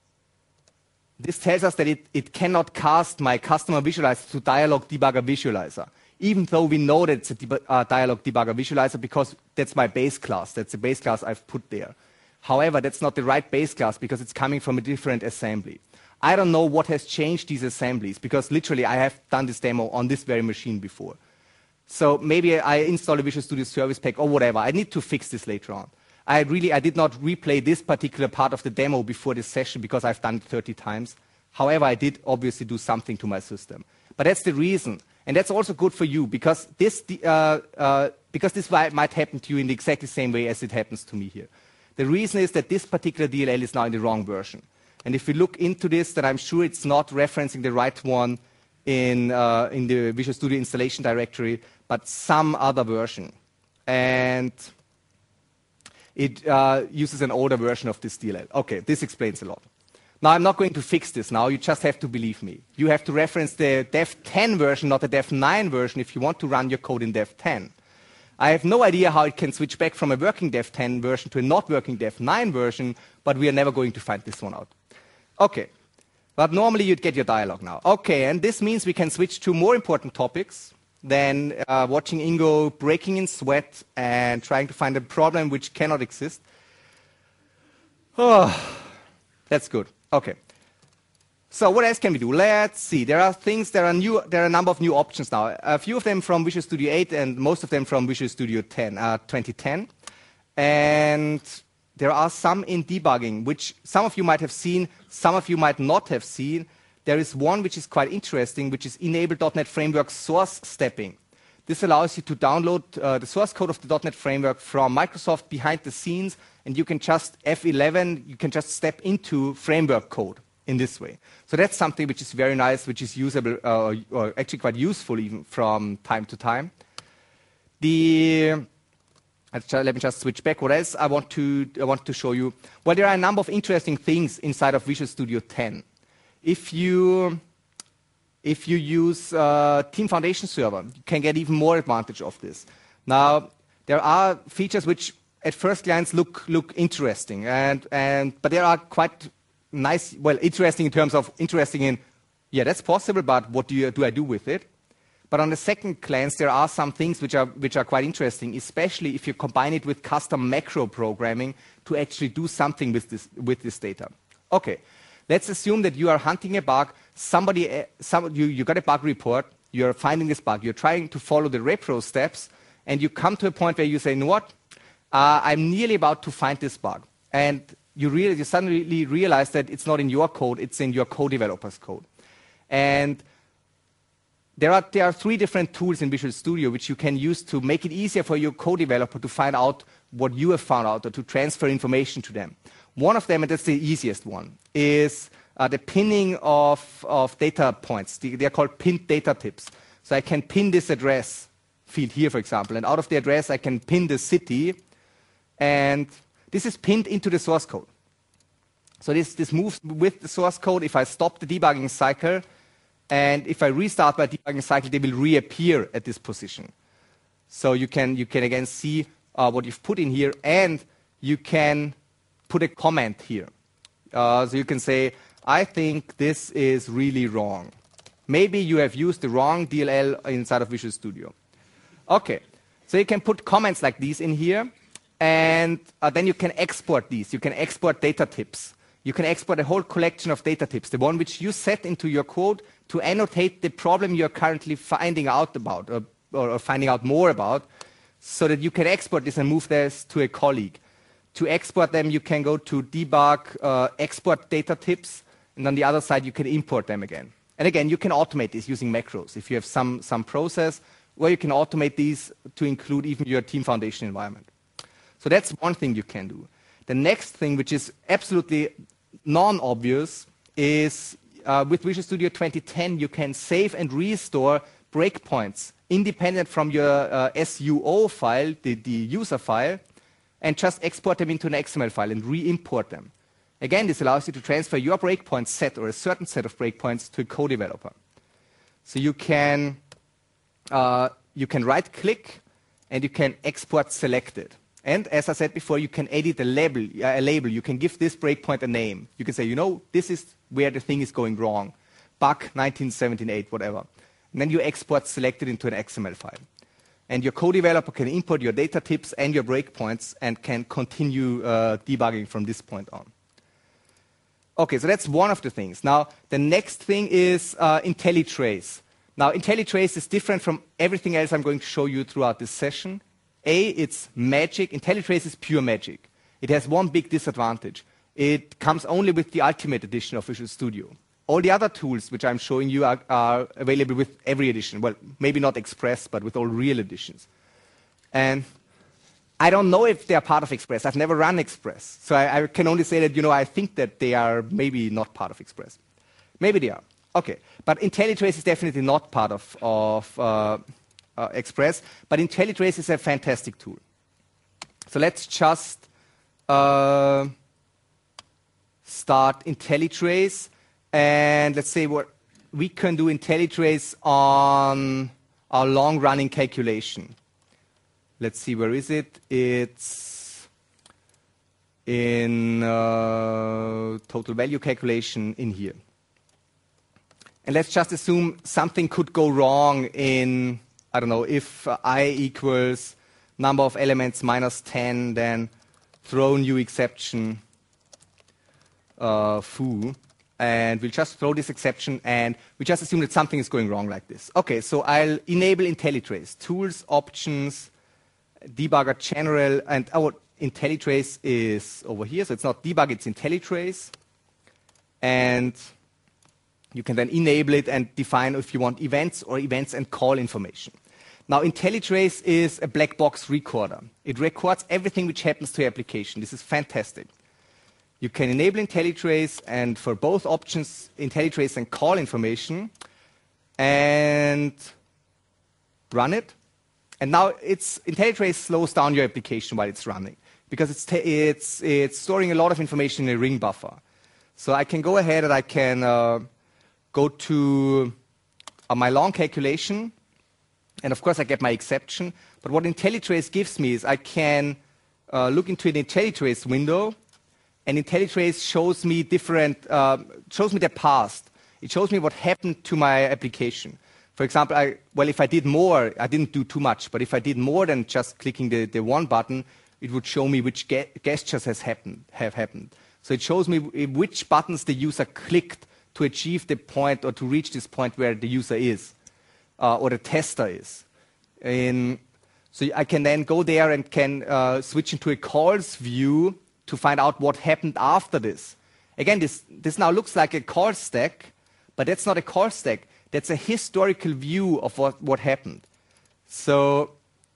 S1: this tells us that it, it cannot cast my customer visualizer to dialog debugger visualizer, even though we know that it's a deb uh, dialog debugger visualizer, because that's my base class. That's the base class I've put there. However, that's not the right base class, because it's coming from a different assembly. I don't know what has changed these assemblies, because literally I have done this demo on this very machine before. So maybe I install a Visual Studio Service Pack or whatever. I need to fix this later on. I really I did not replay this particular part of the demo before this session, because I've done it thirty times. However, I did obviously do something to my system. But that's the reason. And that's also good for you, because this, uh, uh, because this might happen to you in the exactly same way as it happens to me here. The reason is that this particular D L L is now in the wrong version. And if we look into this, then I'm sure it's not referencing the right one in, uh, in the Visual Studio installation directory, but some other version. And it uh, uses an older version of this D L L. Okay, this explains a lot. Now, I'm not going to fix this now. You just have to believe me. You have to reference the dev ten version, not the dev nine version, if you want to run your code in dev ten. I have no idea how it can switch back from a working dev ten version to a not working dev nine version, but we are never going to find this one out. Okay. But normally, you'd get your dialog now. Okay, and this means we can switch to more important topics than uh, watching Ingo breaking in sweat and trying to find a problem which cannot exist. Oh, that's good. Okay. So what else can we do? Let's see. There are things, there are new, there are a number of new options now. A few of them from Visual Studio eight and most of them from Visual Studio ten, uh, twenty ten. And there are some in debugging, which some of you might have seen, some of you might not have seen. There is one which is quite interesting, which is Enable dot NET Framework source stepping. This allows you to download uh, the source code of the dot NET Framework from Microsoft behind the scenes, and you can just F eleven, you can just step into framework code in this way. So that's something which is very nice, which is usable, uh, or actually quite useful even from time to time. The let me just switch back. What else I want to I want to show you? Well, there are a number of interesting things inside of Visual Studio ten. If you if you use uh, Team Foundation Server, you can get even more advantage of this. Now, there are features which at first glance look look interesting, and and but there are quite nice, well, interesting in terms of interesting in, yeah, that's possible, but what do you do I do with it? But on the second glance, there are some things which are which are quite interesting, especially if you combine it with custom macro programming to actually do something with this with this data. Okay, let's assume that you are hunting a bug. Somebody, uh, some, you you got a bug report. You're finding this bug. You're trying to follow the repro steps, and you come to a point where you say, you know what? Uh, I'm nearly about to find this bug, and you really you suddenly realize that it's not in your code; it's in your co-developer's code, and There are, there are three different tools in Visual Studio which you can use to make it easier for your co-developer to find out what you have found out or to transfer information to them. One of them, and that's the easiest one, is uh, the pinning of, of data points. The, they're called pinned data tips. So I can pin this address field here, for example, and out of the address I can pin the city, and this is pinned into the source code. So this, this moves with the source code. If I stop the debugging cycle, and if I restart my debugging cycle, they will reappear at this position. So you can, you can again see uh, what you've put in here, and you can put a comment here. Uh, so you can say, I think this is really wrong. Maybe you have used the wrong D L L inside of Visual Studio. Okay, so you can put comments like these in here, and uh, then you can export these. You can export data tips. You can export a whole collection of data tips, the one which you set into your code to annotate the problem you're currently finding out about, or, or finding out more about, so that you can export this and move this to a colleague. To export them, you can go to debug, uh, export data tips, and on the other side, you can import them again. And again, you can automate this using macros. If you have some, some process, where you can automate these to include even your Team Foundation environment. So that's one thing you can do. The next thing, which is absolutely non-obvious, is uh, with Visual Studio twenty ten, you can save and restore breakpoints independent from your uh, S U O file, the, the user file, and just export them into an X M L file and re-import them. Again, this allows you to transfer your breakpoint set or a certain set of breakpoints to a co-developer. So you can, uh, you can right-click and you can export selected. And as I said before, you can edit a label, a label. You can give this breakpoint a name. You can say, you know, this is where the thing is going wrong. Bug nineteen seventy-eight, whatever. And then you export selected into an X M L file. And your co-developer can import your data tips and your breakpoints and can continue uh, debugging from this point on. Okay, so that's one of the things. Now, the next thing is uh, IntelliTrace. Now, IntelliTrace is different from everything else I'm going to show you throughout this session. A, it's magic. IntelliTrace is pure magic. It has one big disadvantage. It comes only with the Ultimate Edition of Visual Studio. All the other tools which I'm showing you are, are available with every edition. Well, maybe not Express, but with all real editions. And I don't know if they are part of Express. I've never run Express. So I, I can only say that, you know, I think that they are maybe not part of Express. Maybe they are. Okay. But IntelliTrace is definitely not part of, of uh, uh, Express. But IntelliTrace is a fantastic tool. So let's just uh, start IntelliTrace. And let's say what we can do IntelliTrace on our long-running calculation. Let's see, where is it? It's in uh, total value calculation in here. And let's just assume something could go wrong in, I don't know, if uh, I equals number of elements minus ten, then throw new exception. uh, foo, and we'll just throw this exception, and we just assume that something is going wrong like this. Okay, so I'll enable IntelliTrace. Tools, options, debugger general, and our IntelliTrace is over here, so it's not debug, it's IntelliTrace. And you can then enable it and define if you want events or events and call information. Now, IntelliTrace is a black box recorder. It records everything which happens to your application. This is fantastic. You can enable IntelliTrace, and for both options, IntelliTrace and call information, and run it. And now it's, IntelliTrace slows down your application while it's running, because it's, it's, it's storing a lot of information in a ring buffer. So I can go ahead and I can uh, go to uh, my long calculation, and of course I get my exception. But what IntelliTrace gives me is I can uh, look into an IntelliTrace window, and IntelliTrace shows me different, uh, shows me the past. It shows me what happened to my application. For example, I, well, if I did more, I didn't do too much, but if I did more than just clicking the, the one button, it would show me which ge gestures has happened, have happened. So it shows me which buttons the user clicked to achieve the point or to reach this point where the user is, uh, or the tester is. In, so I can then go there and can uh, switch into a calls view to find out what happened after this. Again, this, this now looks like a call stack, but that's not a call stack. That's a historical view of what, what happened. So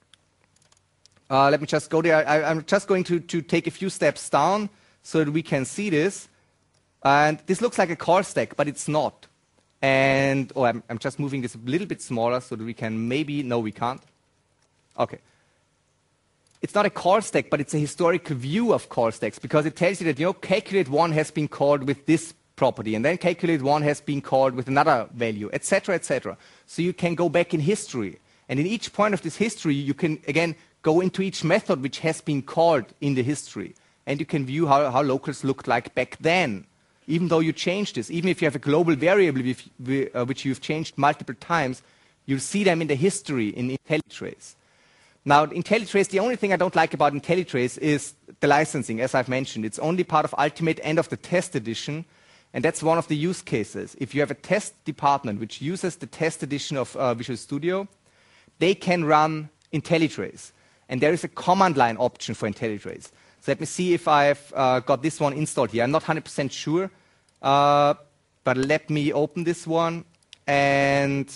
S1: uh, let me just go there. I, I'm just going to, to take a few steps down so that we can see this. And this looks like a call stack, but it's not. And oh, I'm, I'm just moving this a little bit smaller so that we can maybe, no, we can't. Okay. It's not a call stack, but it's a historical view of call stacks, because it tells you that, you know, calculate one has been called with this property, and then calculate one has been called with another value, et cetera, et cetera. So you can go back in history. And in each point of this history, you can, again, go into each method which has been called in the history. And you can view how, how locals looked like back then, even though you changed this. Even if you have a global variable with, uh, which you've changed multiple times, you'll see them in the history in IntelliTrace. Now, IntelliTrace, the only thing I don't like about IntelliTrace is the licensing, as I've mentioned. It's only part of Ultimate and of the test edition, and that's one of the use cases. If you have a test department which uses the test edition of uh, Visual Studio, they can run IntelliTrace, and there is a command line option for IntelliTrace. So let me see if I've uh, got this one installed here. I'm not one hundred percent sure, uh, but let me open this one, and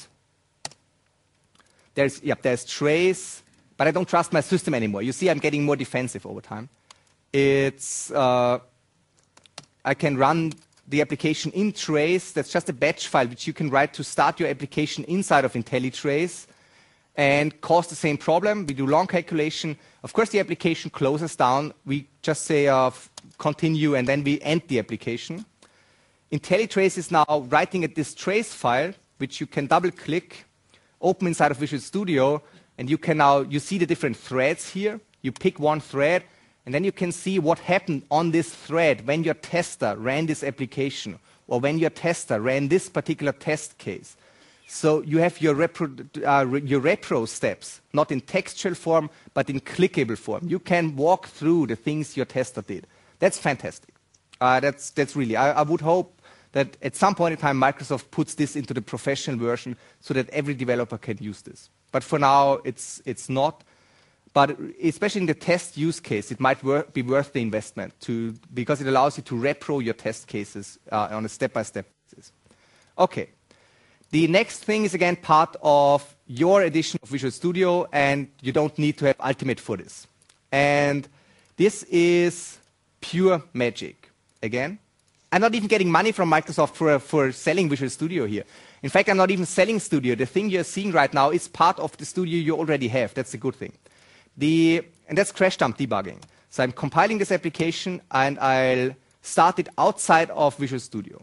S1: there's, yep, there's trace. But I don't trust my system anymore. You see, I'm getting more defensive over time. It's, uh, I can run the application in trace. That's just a batch file which you can write to start your application inside of IntelliTrace and cause the same problem. We do long calculation. Of course, the application closes down. We just say uh, continue, and then we end the application. IntelliTrace is now writing a this trace file, which you can double-click, open inside of Visual Studio, and you can now, you see the different threads here. You pick one thread, and then you can see what happened on this thread when your tester ran this application, or when your tester ran this particular test case. So you have your repro, uh, your repro steps, not in textual form, but in clickable form. You can walk through the things your tester did. That's fantastic. Uh, that's, that's really, I, I would hope that at some point in time, Microsoft puts this into the professional version so that every developer can use this. But for now, it's, it's not. But especially in the test use case, it might wor be worth the investment to, because it allows you to repro your test cases uh, on a step-by-step basis. Okay. The next thing is, again, part of your edition of Visual Studio, and you don't need to have Ultimate for this. And this is pure magic. Again, I'm not even getting money from Microsoft for, for selling Visual Studio here. In fact, I'm not even selling Studio. The thing you're seeing right now is part of the Studio you already have. That's a good thing. The, and that's crash dump debugging. So I'm compiling this application, and I'll start it outside of Visual Studio.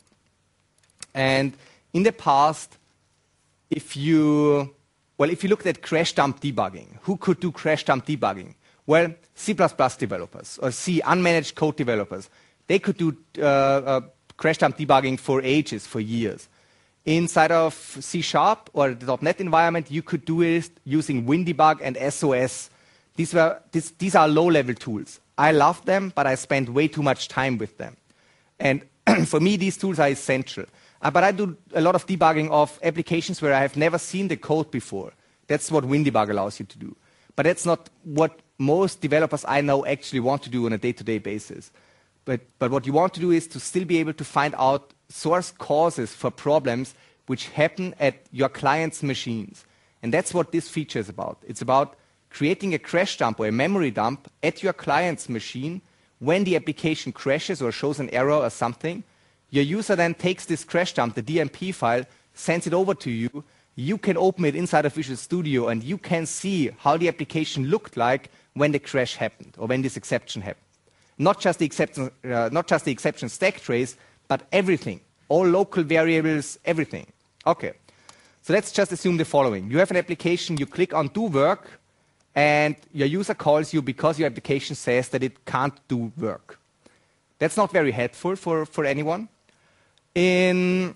S1: And in the past, if you, well, if you looked at crash dump debugging, who could do crash dump debugging? Well, C plus plus developers, or C, unmanaged code developers. They could do uh, uh, crash dump debugging for ages, for years. Inside of C Sharp or the .NET environment, you could do it using WinDebug and S O S. These, were, this, these are low-level tools. I love them, but I spend way too much time with them. And for me, these tools are essential. Uh, but I do a lot of debugging of applications where I have never seen the code before. That's what WinDebug allows you to do. But that's not what most developers I know actually want to do on a day-to-day basis. But, but what you want to do is to still be able to find out source causes for problems which happen at your client's machines. And that's what this feature is about. It's about creating a crash dump or a memory dump at your client's machine when the application crashes or shows an error or something. Your user then takes this crash dump, the D M P file, sends it over to you. You can open it inside of Visual Studio, and you can see how the application looked like when the crash happened or when this exception happened. Not just the exception, uh, not just the exception stack trace, but everything, all local variables, everything. Okay, so let's just assume the following. You have an application, you click on Do Work, and your user calls you because your application says that it can't do work. That's not very helpful for, for anyone. In,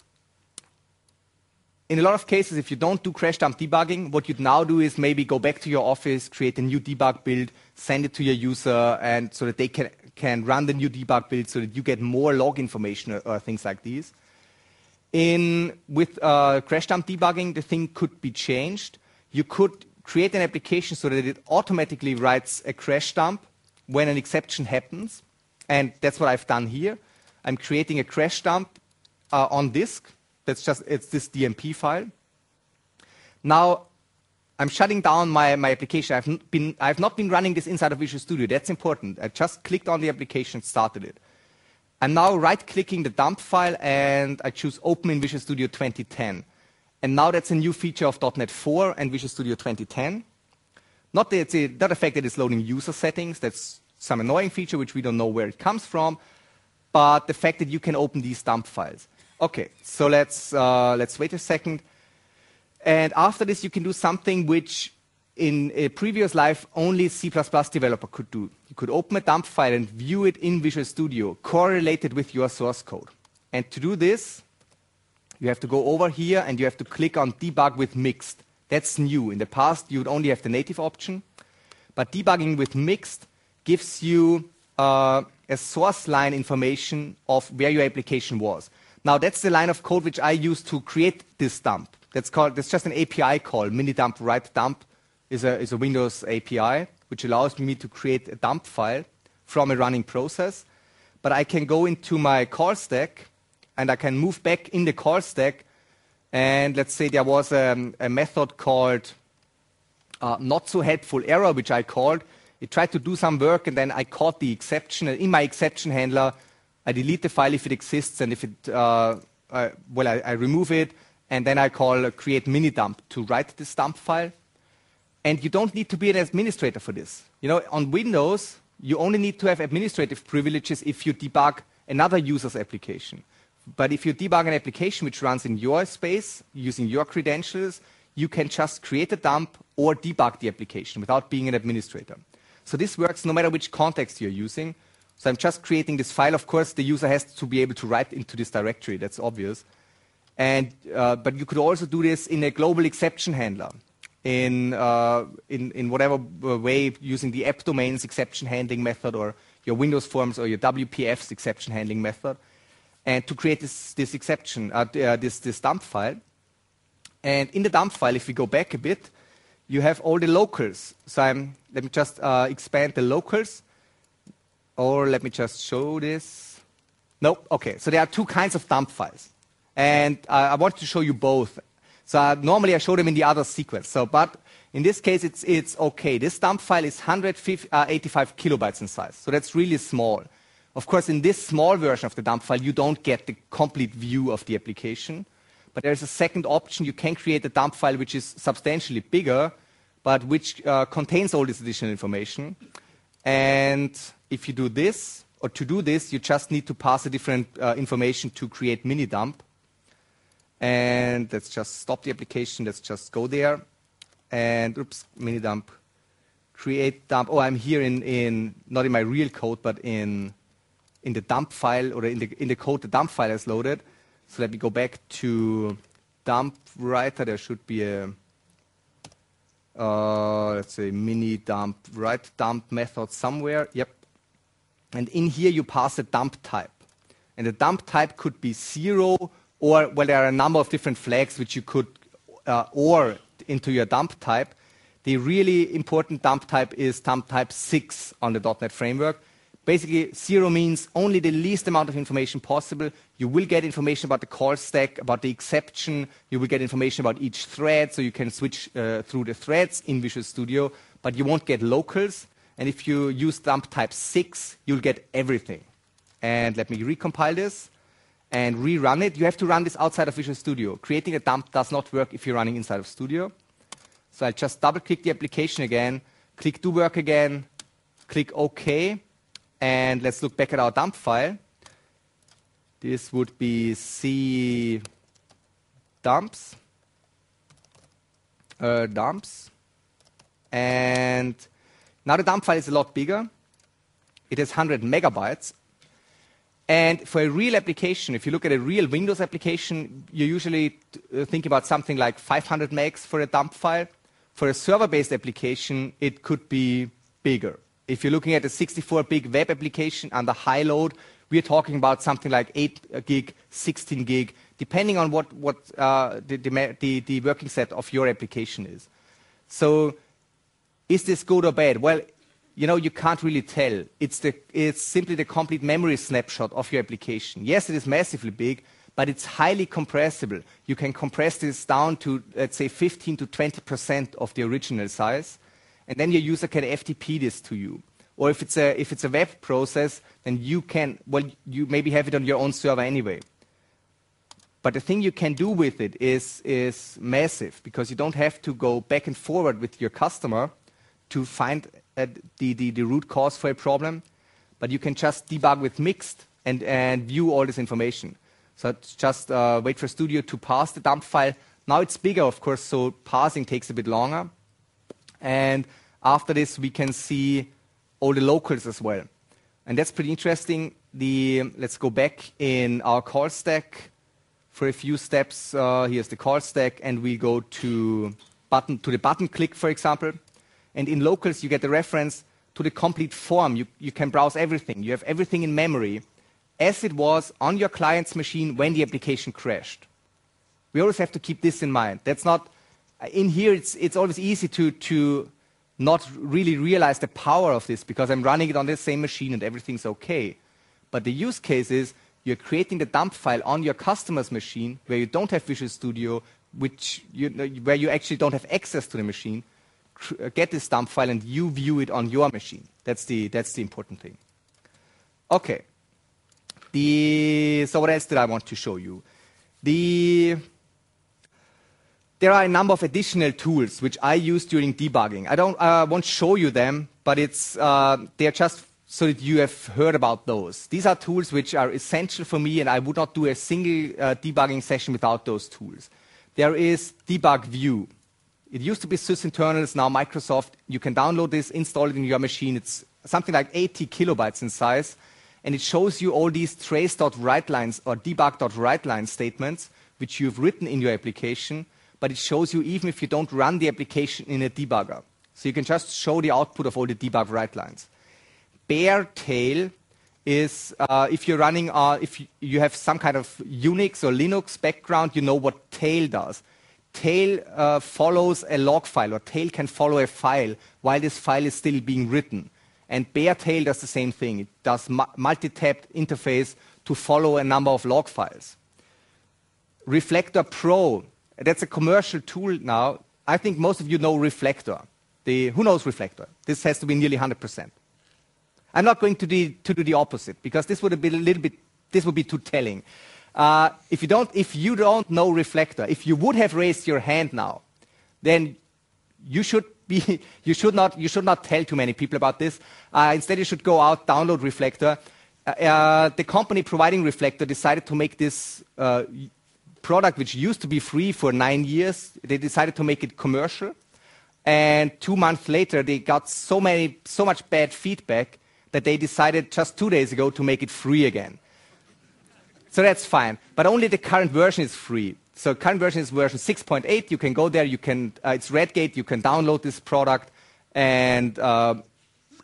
S1: in a lot of cases, if you don't do crash dump debugging, what you'd now do is maybe go back to your office, create a new debug build, send it to your user, and so that they can, can run the new debug build so that you get more log information or, or things like these. In, with uh, crash dump debugging, the thing could be changed. You could create an application so that it automatically writes a crash dump when an exception happens. And that's what I've done here. I'm creating a crash dump uh, on disk. That's just, it's this D M P file. Now, I'm shutting down my, my application. I've, n been, I've not been running this inside of Visual Studio. That's important. I just clicked on the application, started it. I'm now right-clicking the dump file, and I choose Open in Visual Studio twenty ten. And now that's a new feature of dot NET four and Visual Studio twenty ten. Not the, it's a, not the fact that it's loading user settings. That's some annoying feature which we don't know where it comes from, but the fact that you can open these dump files. Okay, so let's, uh, let's wait a second. And after this, you can do something which in a previous life only C plus plus developer could do. You could open a dump file and view it in Visual Studio, correlated with your source code. And to do this, you have to go over here and you have to click on Debug with Mixed. That's new. In the past, you would only have the native option. But debugging with Mixed gives you uh, a source line information of where your application was. Now, that's the line of code which I used to create this dump. That's called, that's just an A P I call. Minidump write dump is a, is a Windows A P I, which allows me to create a dump file from a running process. But I can go into my call stack, and I can move back in the call stack. And let's say there was a, a method called uh, not so helpful error, which I called. It tried to do some work, and then I caught the exception. And in my exception handler, I delete the file if it exists, and if it, uh, uh, well, I, I remove it, and then I call uh, create minidump to write this dump file. And you don't need to be an administrator for this. You know, on Windows, you only need to have administrative privileges if you debug another user's application. But if you debug an application which runs in your space, using your credentials, you can just create a dump or debug the application without being an administrator. So this works no matter which context you're using. So I'm just creating this file. Of course, the user has to be able to write into this directory. That's obvious. And, uh, but you could also do this in a global exception handler, in, uh, in, in whatever way, using the app domains exception handling method or your Windows Forms or your W P F's exception handling method, and to create this, this exception, uh, uh, this, this dump file. And in the dump file, if we go back a bit, you have all the locals. So I'm, let me just uh, expand the locals. Or let me just show this. No, okay. So there are two kinds of dump files. And uh, I want to show you both. So uh, normally I show them in the other sequence. So, but in this case, it's, it's okay. This dump file is one hundred eighty-five kilobytes in size. So that's really small. Of course, in this small version of the dump file, you don't get the complete view of the application. But there's a second option. You can create a dump file which is substantially bigger, but which uh, contains all this additional information. And if you do this, or to do this, you just need to pass a different uh, information to create minidump. And let's just stop the application. Let's just go there. And oops, minidump, create dump. Oh, I'm here in, in not in my real code, but in in the dump file, or in the in the code the dump file is loaded. So let me go back to dump writer. There should be a uh, let's say mini dump write dump method somewhere. Yep. And in here you pass a dump type. And the dump type could be zero, or, well, there are a number of different flags which you could uh, or into your dump type. The really important dump type is dump type six on the dot net framework. Basically, zero means only the least amount of information possible. You will get information about the call stack, about the exception. You will get information about each thread, so you can switch uh, through the threads in Visual Studio, but you won't get locals. And if you use dump type six, you'll get everything. And let me recompile this and rerun it. You have to run this outside of Visual Studio. Creating a dump does not work if you're running inside of Studio. So I'll just double-click the application again, click Do Work again, click OK. And let's look back at our dump file. This would be C dumps, uh, dumps. And now the dump file is a lot bigger. It has one hundred megabytes. And for a real application, if you look at a real Windows application, you usually uh, think about something like five hundred megs for a dump file. For a server-based application, it could be bigger. If you're looking at a sixty-four big web application under high load, we're talking about something like eight gig, sixteen gig, depending on what, what uh, the, the, the working set of your application is. So is this good or bad? Well, you know, you can't really tell. It's, the, it's simply the complete memory snapshot of your application. Yes, it is massively big, but it's highly compressible. You can compress this down to, let's say, fifteen to twenty percent of the original size. And then your user can F T P this to you. Or if it's a, if it's a web process, then you can, well, you maybe have it on your own server anyway. But the thing you can do with it is, is massive, because you don't have to go back and forward with your customer to find uh, the, the, the root cause for a problem. But you can just debug with mixed and, and view all this information. So it's just uh, wait for Studio to parse the dump file. Now it's bigger, of course, so parsing takes a bit longer. And after this, we can see all the locals as well. And that's pretty interesting. The, let's go back in our call stack for a few steps. Uh, here's the call stack, and we go to, button, to the button click, for example. And in locals, you get the reference to the complete form. You, you can browse everything. You have everything in memory as it was on your client's machine when the application crashed. We always have to keep this in mind. That's not... In here, it's, it's always easy to, to not really realize the power of this, because I'm running it on the same machine and everything's okay. But the use case is you're creating the dump file on your customer's machine where you don't have Visual Studio, which you, where you actually don't have access to the machine. Get this dump file and you view it on your machine. That's the, that's the important thing. Okay. The, so what else did I want to show you? The... There are a number of additional tools which I use during debugging. I don't, uh, won't show you them, but it's, uh, they're just so that you have heard about those. These are tools which are essential for me, and I would not do a single uh, debugging session without those tools. There is Debug View. It used to be sysinternals, now Microsoft. You can download this, install it in your machine. It's something like eighty kilobytes in size, and it shows you all these trace.writelines or debug.writeline statements which you've written in your application. But it shows you even if you don't run the application in a debugger. So you can just show the output of all the debug write lines. Beartail is uh, if you're running, uh, if you, you have some kind of Unix or Linux background, you know what tail does. Tail uh, follows a log file, or tail can follow a file while this file is still being written. And Beartail does the same thing. It does mu multi-tapped interface to follow a number of log files. Reflector Pro. That's a commercial tool now. I think most of you know Reflector. The, who knows Reflector? This has to be nearly one hundred percent. I'm not going to, the, to do the opposite, because this would be a little bit, this would be too telling. Uh, if you don't, if you don't know Reflector, if you would have raised your hand now, then you should be, you should not, you should not tell too many people about this. Uh, instead, you should go out, download Reflector. Uh, uh, the company providing Reflector decided to make this uh, product, which used to be free for nine years, they decided to make it commercial. And two months later, they got so many, so much bad feedback that they decided just two days ago to make it free again. So that's fine. But only the current version is free. So current version is version six point eight. You can go there. You can. Uh, it's Redgate. You can download this product, and uh,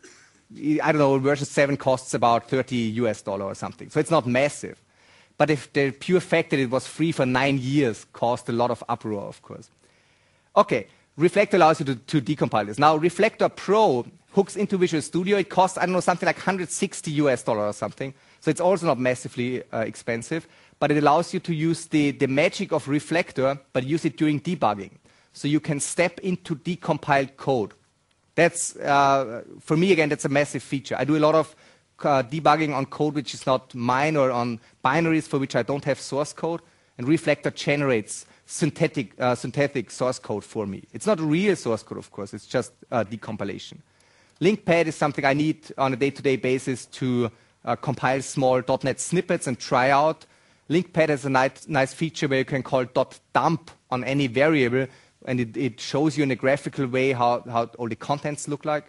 S1: I don't know, version seven costs about thirty U S dollar or something. So it's not massive. But if the pure fact that it was free for nine years caused a lot of uproar, of course. Okay, Reflector allows you to, to decompile this. Now, Reflector Pro hooks into Visual Studio. It costs, I don't know, something like one hundred sixty U S dollar or something. So it's also not massively uh, expensive. But it allows you to use the, the magic of Reflector, but use it during debugging. So you can step into decompiled code. That's, uh, for me, again, that's a massive feature. I do a lot of uh, debugging on code which is not mine, or on binaries for which I don't have source code. And Reflector generates synthetic, uh, synthetic source code for me. It's not real source code, of course. It's just uh, decompilation. LinkPad is something I need on a day-to-day basis to uh, compile small dot net snippets and try out. LinkPad has a nice, nice feature where you can call .dump on any variable, and it, it shows you in a graphical way how, how all the contents look like.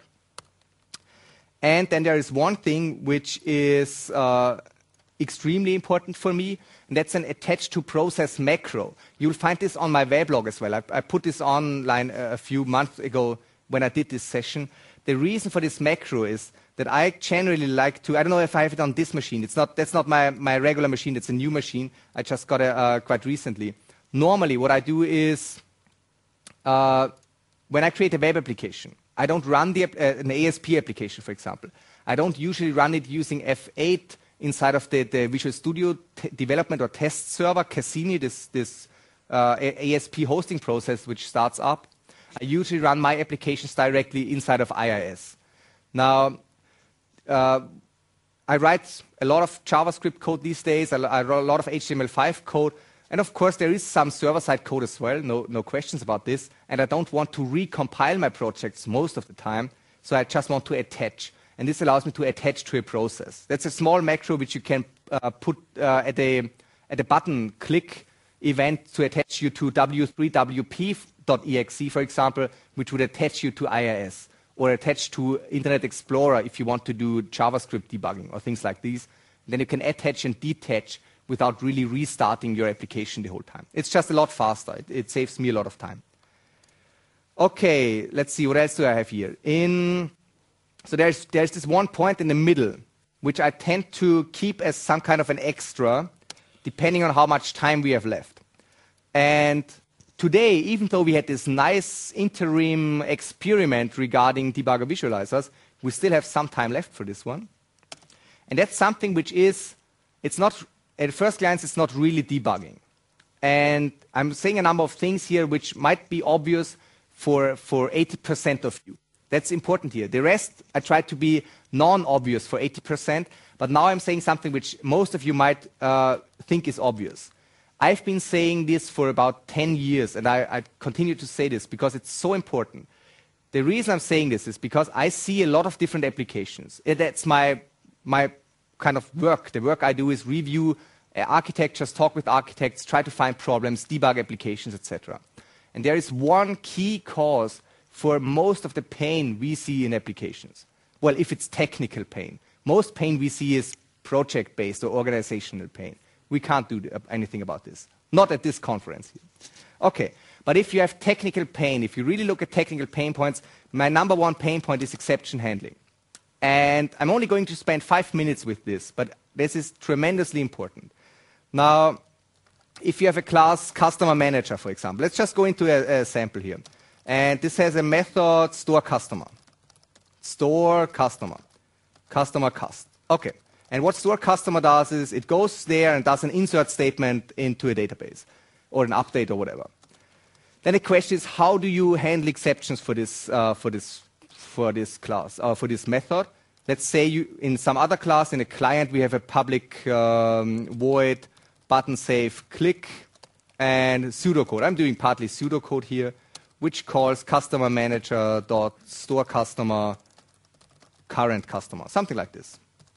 S1: And then there is one thing which is uh, extremely important for me, and that's an attached to process macro. You'll find this on my weblog as well. I, I put this online a, a few months ago when I did this session. The reason for this macro is that I generally like to, I don't know if I have it on this machine. It's not, that's not my, my regular machine. It's a new machine. I just got it uh, quite recently. Normally, what I do is, uh, when I create a web application, I don't run the, uh, an A S P application, for example. I don't usually run it using F eight inside of the, the Visual Studio development or test server, Cassini, this, this uh, A S P hosting process which starts up. I usually run my applications directly inside of I I S. Now, uh, I write a lot of JavaScript code these days. I, I write a lot of H T M L five code. And of course, there is some server-side code as well, no, no questions about this. And I don't want to recompile my projects most of the time, so I just want to attach. And this allows me to attach to a process. That's a small macro which you can uh, put uh, at, a, at a button click event to attach you to W three W P dot E X E, for example, which would attach you to I I S, or attach to Internet Explorer if you want to do JavaScript debugging or things like these. Then you can attach and detach without really restarting your application the whole time. It's just a lot faster. It, it saves me a lot of time. Okay, let's see, what else do I have here? In, so there's, there's this one point in the middle, which I tend to keep as some kind of an extra, depending on how much time we have left. And today, even though we had this nice interim experiment regarding debugger visualizers, we still have some time left for this one. And that's something which is, it's not, at first glance, it's not really debugging. And I'm saying a number of things here which might be obvious for, for eighty percent of you. That's important here. The rest, I try to be non-obvious for eighty percent, but now I'm saying something which most of you might uh, think is obvious. I've been saying this for about ten years, and I, I continue to say this because it's so important. The reason I'm saying this is because I see a lot of different applications. That's my, my kind of work. The work I do is review uh, architectures, talk with architects, try to find problems, debug applications, et cetera. And there is one key cause for most of the pain we see in applications. Well, if it's technical pain. Most pain we see is project-based or organizational pain. We can't do anything about this. Not at this conference here. Okay, but if you have technical pain, if you really look at technical pain points, my number one pain point is exception handling. And I'm only going to spend five minutes with this, but this is tremendously important. Now, if you have a class customer manager, for example, let's just go into a, a sample here. And this has a method store customer. Store customer. Customer cust. Okay. And what store customer does is it goes there and does an insert statement into a database or an update or whatever. Then the question is, how do you handle exceptions for this, uh, for this, for this class, or for this method? Let's say you, in some other class, in a client, we have a public um, void button save click and pseudocode. I'm doing partly pseudocode here, which calls customer manager dot store customer current customer, something like this.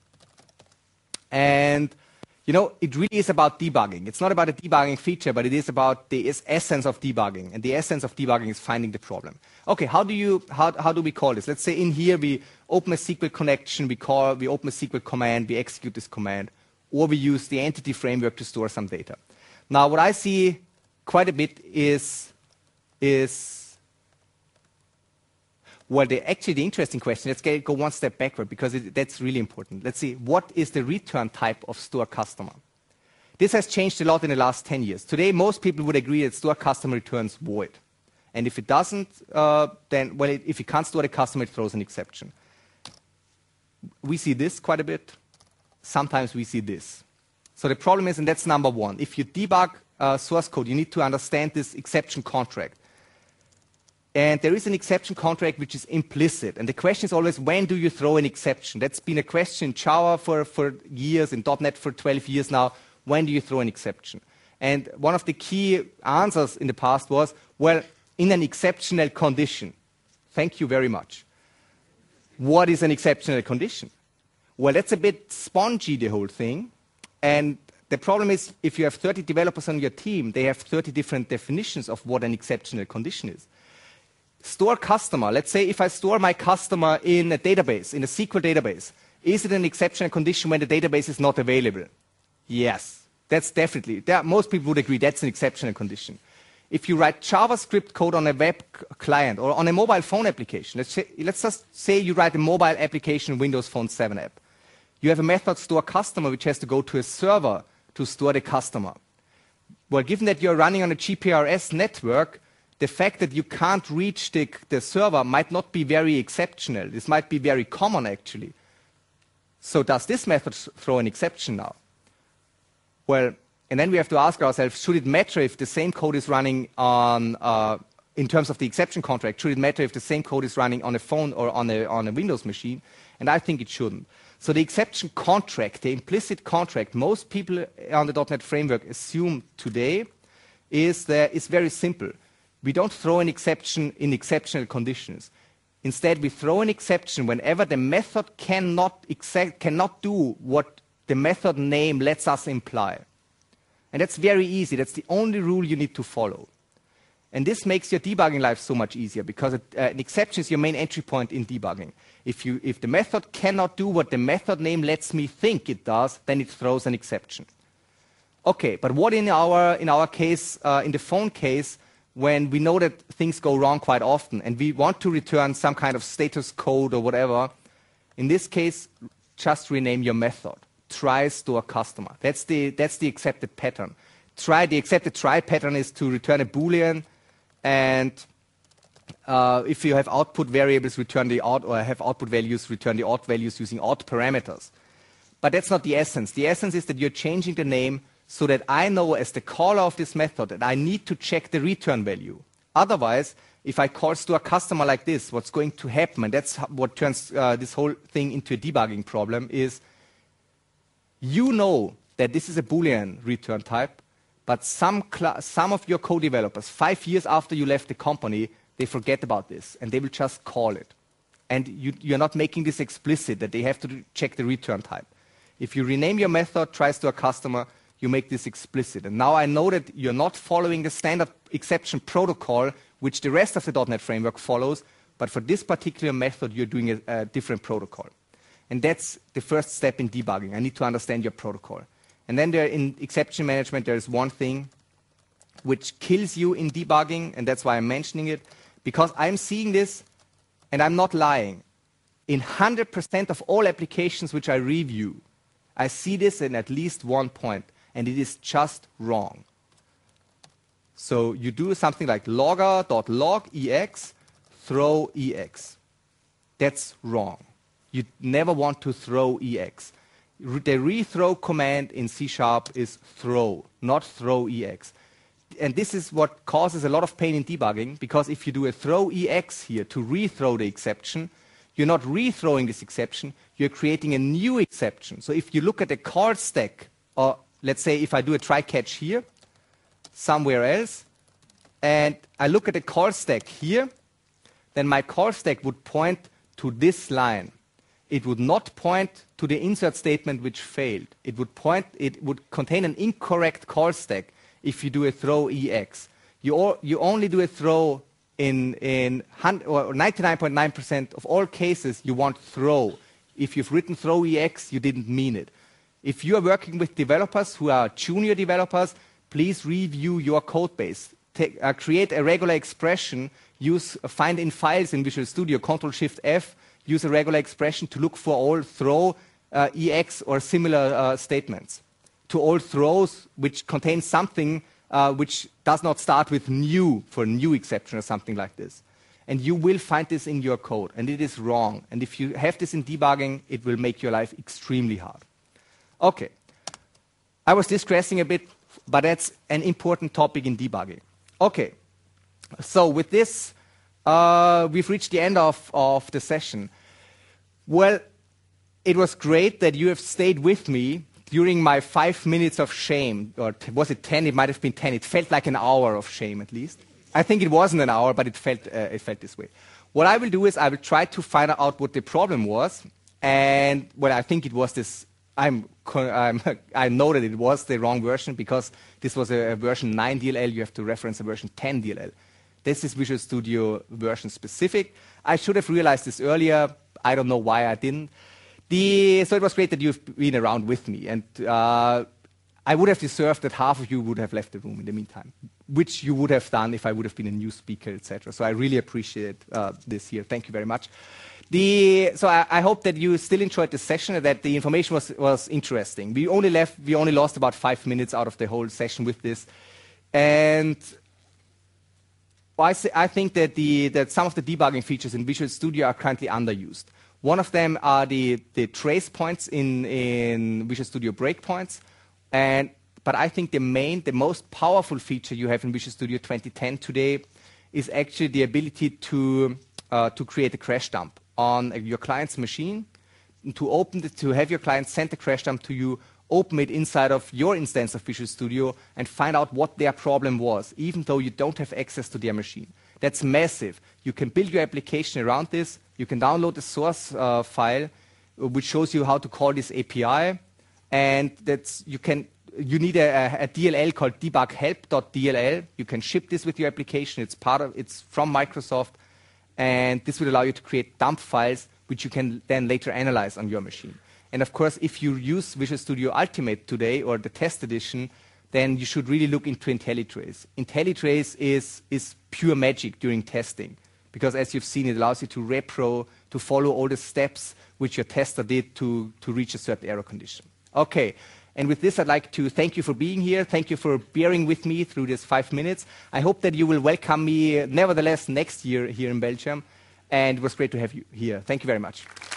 S1: And you know, it really is about debugging. It's not about a debugging feature, but it is about the essence of debugging. And the essence of debugging is finding the problem. Okay, how do you how how do we call this? Let's say in here we open a S Q L connection, we call we open a S Q L command, we execute this command, or we use the entity framework to store some data. Now, what I see quite a bit is is Well, the, actually, the interesting question, let's get, go one step backward, because it, that's really important. Let's see, what is the return type of store customer? This has changed a lot in the last ten years. Today, most people would agree that store customer returns void. And if it doesn't, uh, then, well, it, if you can't store the customer, it throws an exception. We see this quite a bit. Sometimes we see this. So the problem is, and that's number one, if you debug uh, source code, you need to understand this exception contract. And there is an exception contract which is implicit. And the question is always, when do you throw an exception? That's been a question in Java for, for years, in dot net for twelve years now. When do you throw an exception? And one of the key answers in the past was, well, in an exceptional condition. Thank you very much. What is an exceptional condition? Well, that's a bit spongy, the whole thing. And the problem is, if you have thirty developers on your team, they have thirty different definitions of what an exceptional condition is. Store customer. Let's say if I store my customer in a database, in a S Q L database, is it an exceptional condition when the database is not available? Yes, that's definitely. There, most people would agree that's an exceptional condition. If you write JavaScript code on a web client or on a mobile phone application, let's, say, let's just say you write a mobile application Windows Phone seven app. You have a method store customer which has to go to a server to store the customer. Well, given that you're running on a G P R S network, the fact that you can't reach the, the server might not be very exceptional. This might be very common, actually. So does this method throw an exception now? Well, and then we have to ask ourselves, should it matter if the same code is running on, uh, in terms of the exception contract, should it matter if the same code is running on a phone or on a, on a Windows machine? And I think it shouldn't. So the exception contract, the implicit contract, most people on the dot net framework assume today is that it's very simple. We don't throw an exception in exceptional conditions. Instead, we throw an exception whenever the method cannot, exact, cannot do what the method name lets us imply. And that's very easy. That's the only rule you need to follow. And this makes your debugging life so much easier, because it, uh, an exception is your main entry point in debugging. If, you, if the method cannot do what the method name lets me think it does, then it throws an exception. Okay, but what in our, in our case, uh, in the phone case, when we know that things go wrong quite often and we want to return some kind of status code or whatever, in this case, just rename your method. Try store customer. That's the, that's the accepted pattern. Try, the accepted try pattern is to return a Boolean, and uh, if you have output variables, return the out, or have output values, return the out values using out parameters. But that's not the essence. The essence is that you're changing the name so that I know as the caller of this method that I need to check the return value. Otherwise, if I call store customer like this, what's going to happen, and that's what turns uh, this whole thing into a debugging problem, is you know that this is a Boolean return type, but some, some of your co-developers, five years after you left the company, they forget about this, and they will just call it. And you, you're not making this explicit, that they have to check the return type. If you rename your method, try store customer, you make this explicit. And now I know that you're not following the standard exception protocol, which the rest of the dot net framework follows, but for this particular method, you're doing a, a different protocol. And that's the first step in debugging. I need to understand your protocol. And then there, in exception management, there is one thing which kills you in debugging, and that's why I'm mentioning it, because I'm seeing this, and I'm not lying. In one hundred percent of all applications which I review, I see this in at least one point, and it is just wrong. So you do something like logger.log ex, throw ex. That's wrong. You never want to throw ex. The rethrow command in C sharp is throw, not throw ex. And this is what causes a lot of pain in debugging, because if you do a throw ex here to rethrow the exception, you're not rethrowing this exception, you're creating a new exception. So if you look at the call stack, or let's say if I do a try catch here, somewhere else, and I look at the call stack here, then my call stack would point to this line. It would not point to the insert statement which failed. It would point, it would contain an incorrect call stack if you do a throw ex. You, all, you only do a throw in, in ninety-nine point nine percent of all cases, you want throw. If you've written throw ex, you didn't mean it. If you are working with developers who are junior developers, please review your code base. take, uh, create a regular expression, use uh, find in files in Visual Studio, Control Shift F, use a regular expression to look for all throw, uh, E X or similar uh, statements. To all throws which contain something uh, which does not start with new for new exception or something like this. And you will find this in your code, and it is wrong. And if you have this in debugging, it will make your life extremely hard. Okay. I was digressing a bit, but that's an important topic in debugging. Okay. So with this, uh, we've reached the end of, of the session. Well, it was great that you have stayed with me during my five minutes of shame. Or t was it ten? It might have been ten. It felt like an hour of shame, at least. I think it wasn't an hour, but it felt, uh, it felt this way. What I will do is I will try to find out what the problem was. And, well, I think it was this. I'm, I'm, I know that it was the wrong version because this was a, a version nine D L L. You have to reference a version ten D L L. This is Visual Studio version specific. I should have realized this earlier. I don't know why I didn't. The, so it was great that you've been around with me. And uh, I would have deserved that half of you would have left the room in the meantime, which you would have done if I would have been a new speaker, et cetera. So I really appreciate uh, this here. Thank you very much. The, so I, I hope that you still enjoyed the session and that the information was, was interesting. We only left, we only lost about five minutes out of the whole session with this. And I, say, I think that, the, that some of the debugging features in Visual Studio are currently underused. One of them are the, the trace points in, in Visual Studio breakpoints. And, but I think the main, the most powerful feature you have in Visual Studio twenty ten today is actually the ability to, uh, to create a crash dump on uh, your client's machine, to open the, to have your client send the crash dump to you, open it inside of your instance of Visual Studio, and find out what their problem was, even though you don't have access to their machine. That's massive. You can build your application around this. You can download the source uh, file, which shows you how to call this A P I. And that's, you, can, you need a, a D L L called debug help dot D L L. You can ship this with your application. It's, part of, it's from Microsoft. And this will allow you to create dump files, which you can then later analyze on your machine. And of course, if you use Visual Studio Ultimate today, or the test edition, then you should really look into IntelliTrace. IntelliTrace is, is pure magic during testing. Because as you've seen, it allows you to repro, to follow all the steps which your tester did to, to reach a certain error condition. Okay, and with this, I'd like to thank you for being here. Thank you for bearing with me through this five minutes. I hope that you will welcome me, nevertheless, next year here in Belgium. And it was great to have you here. Thank you very much.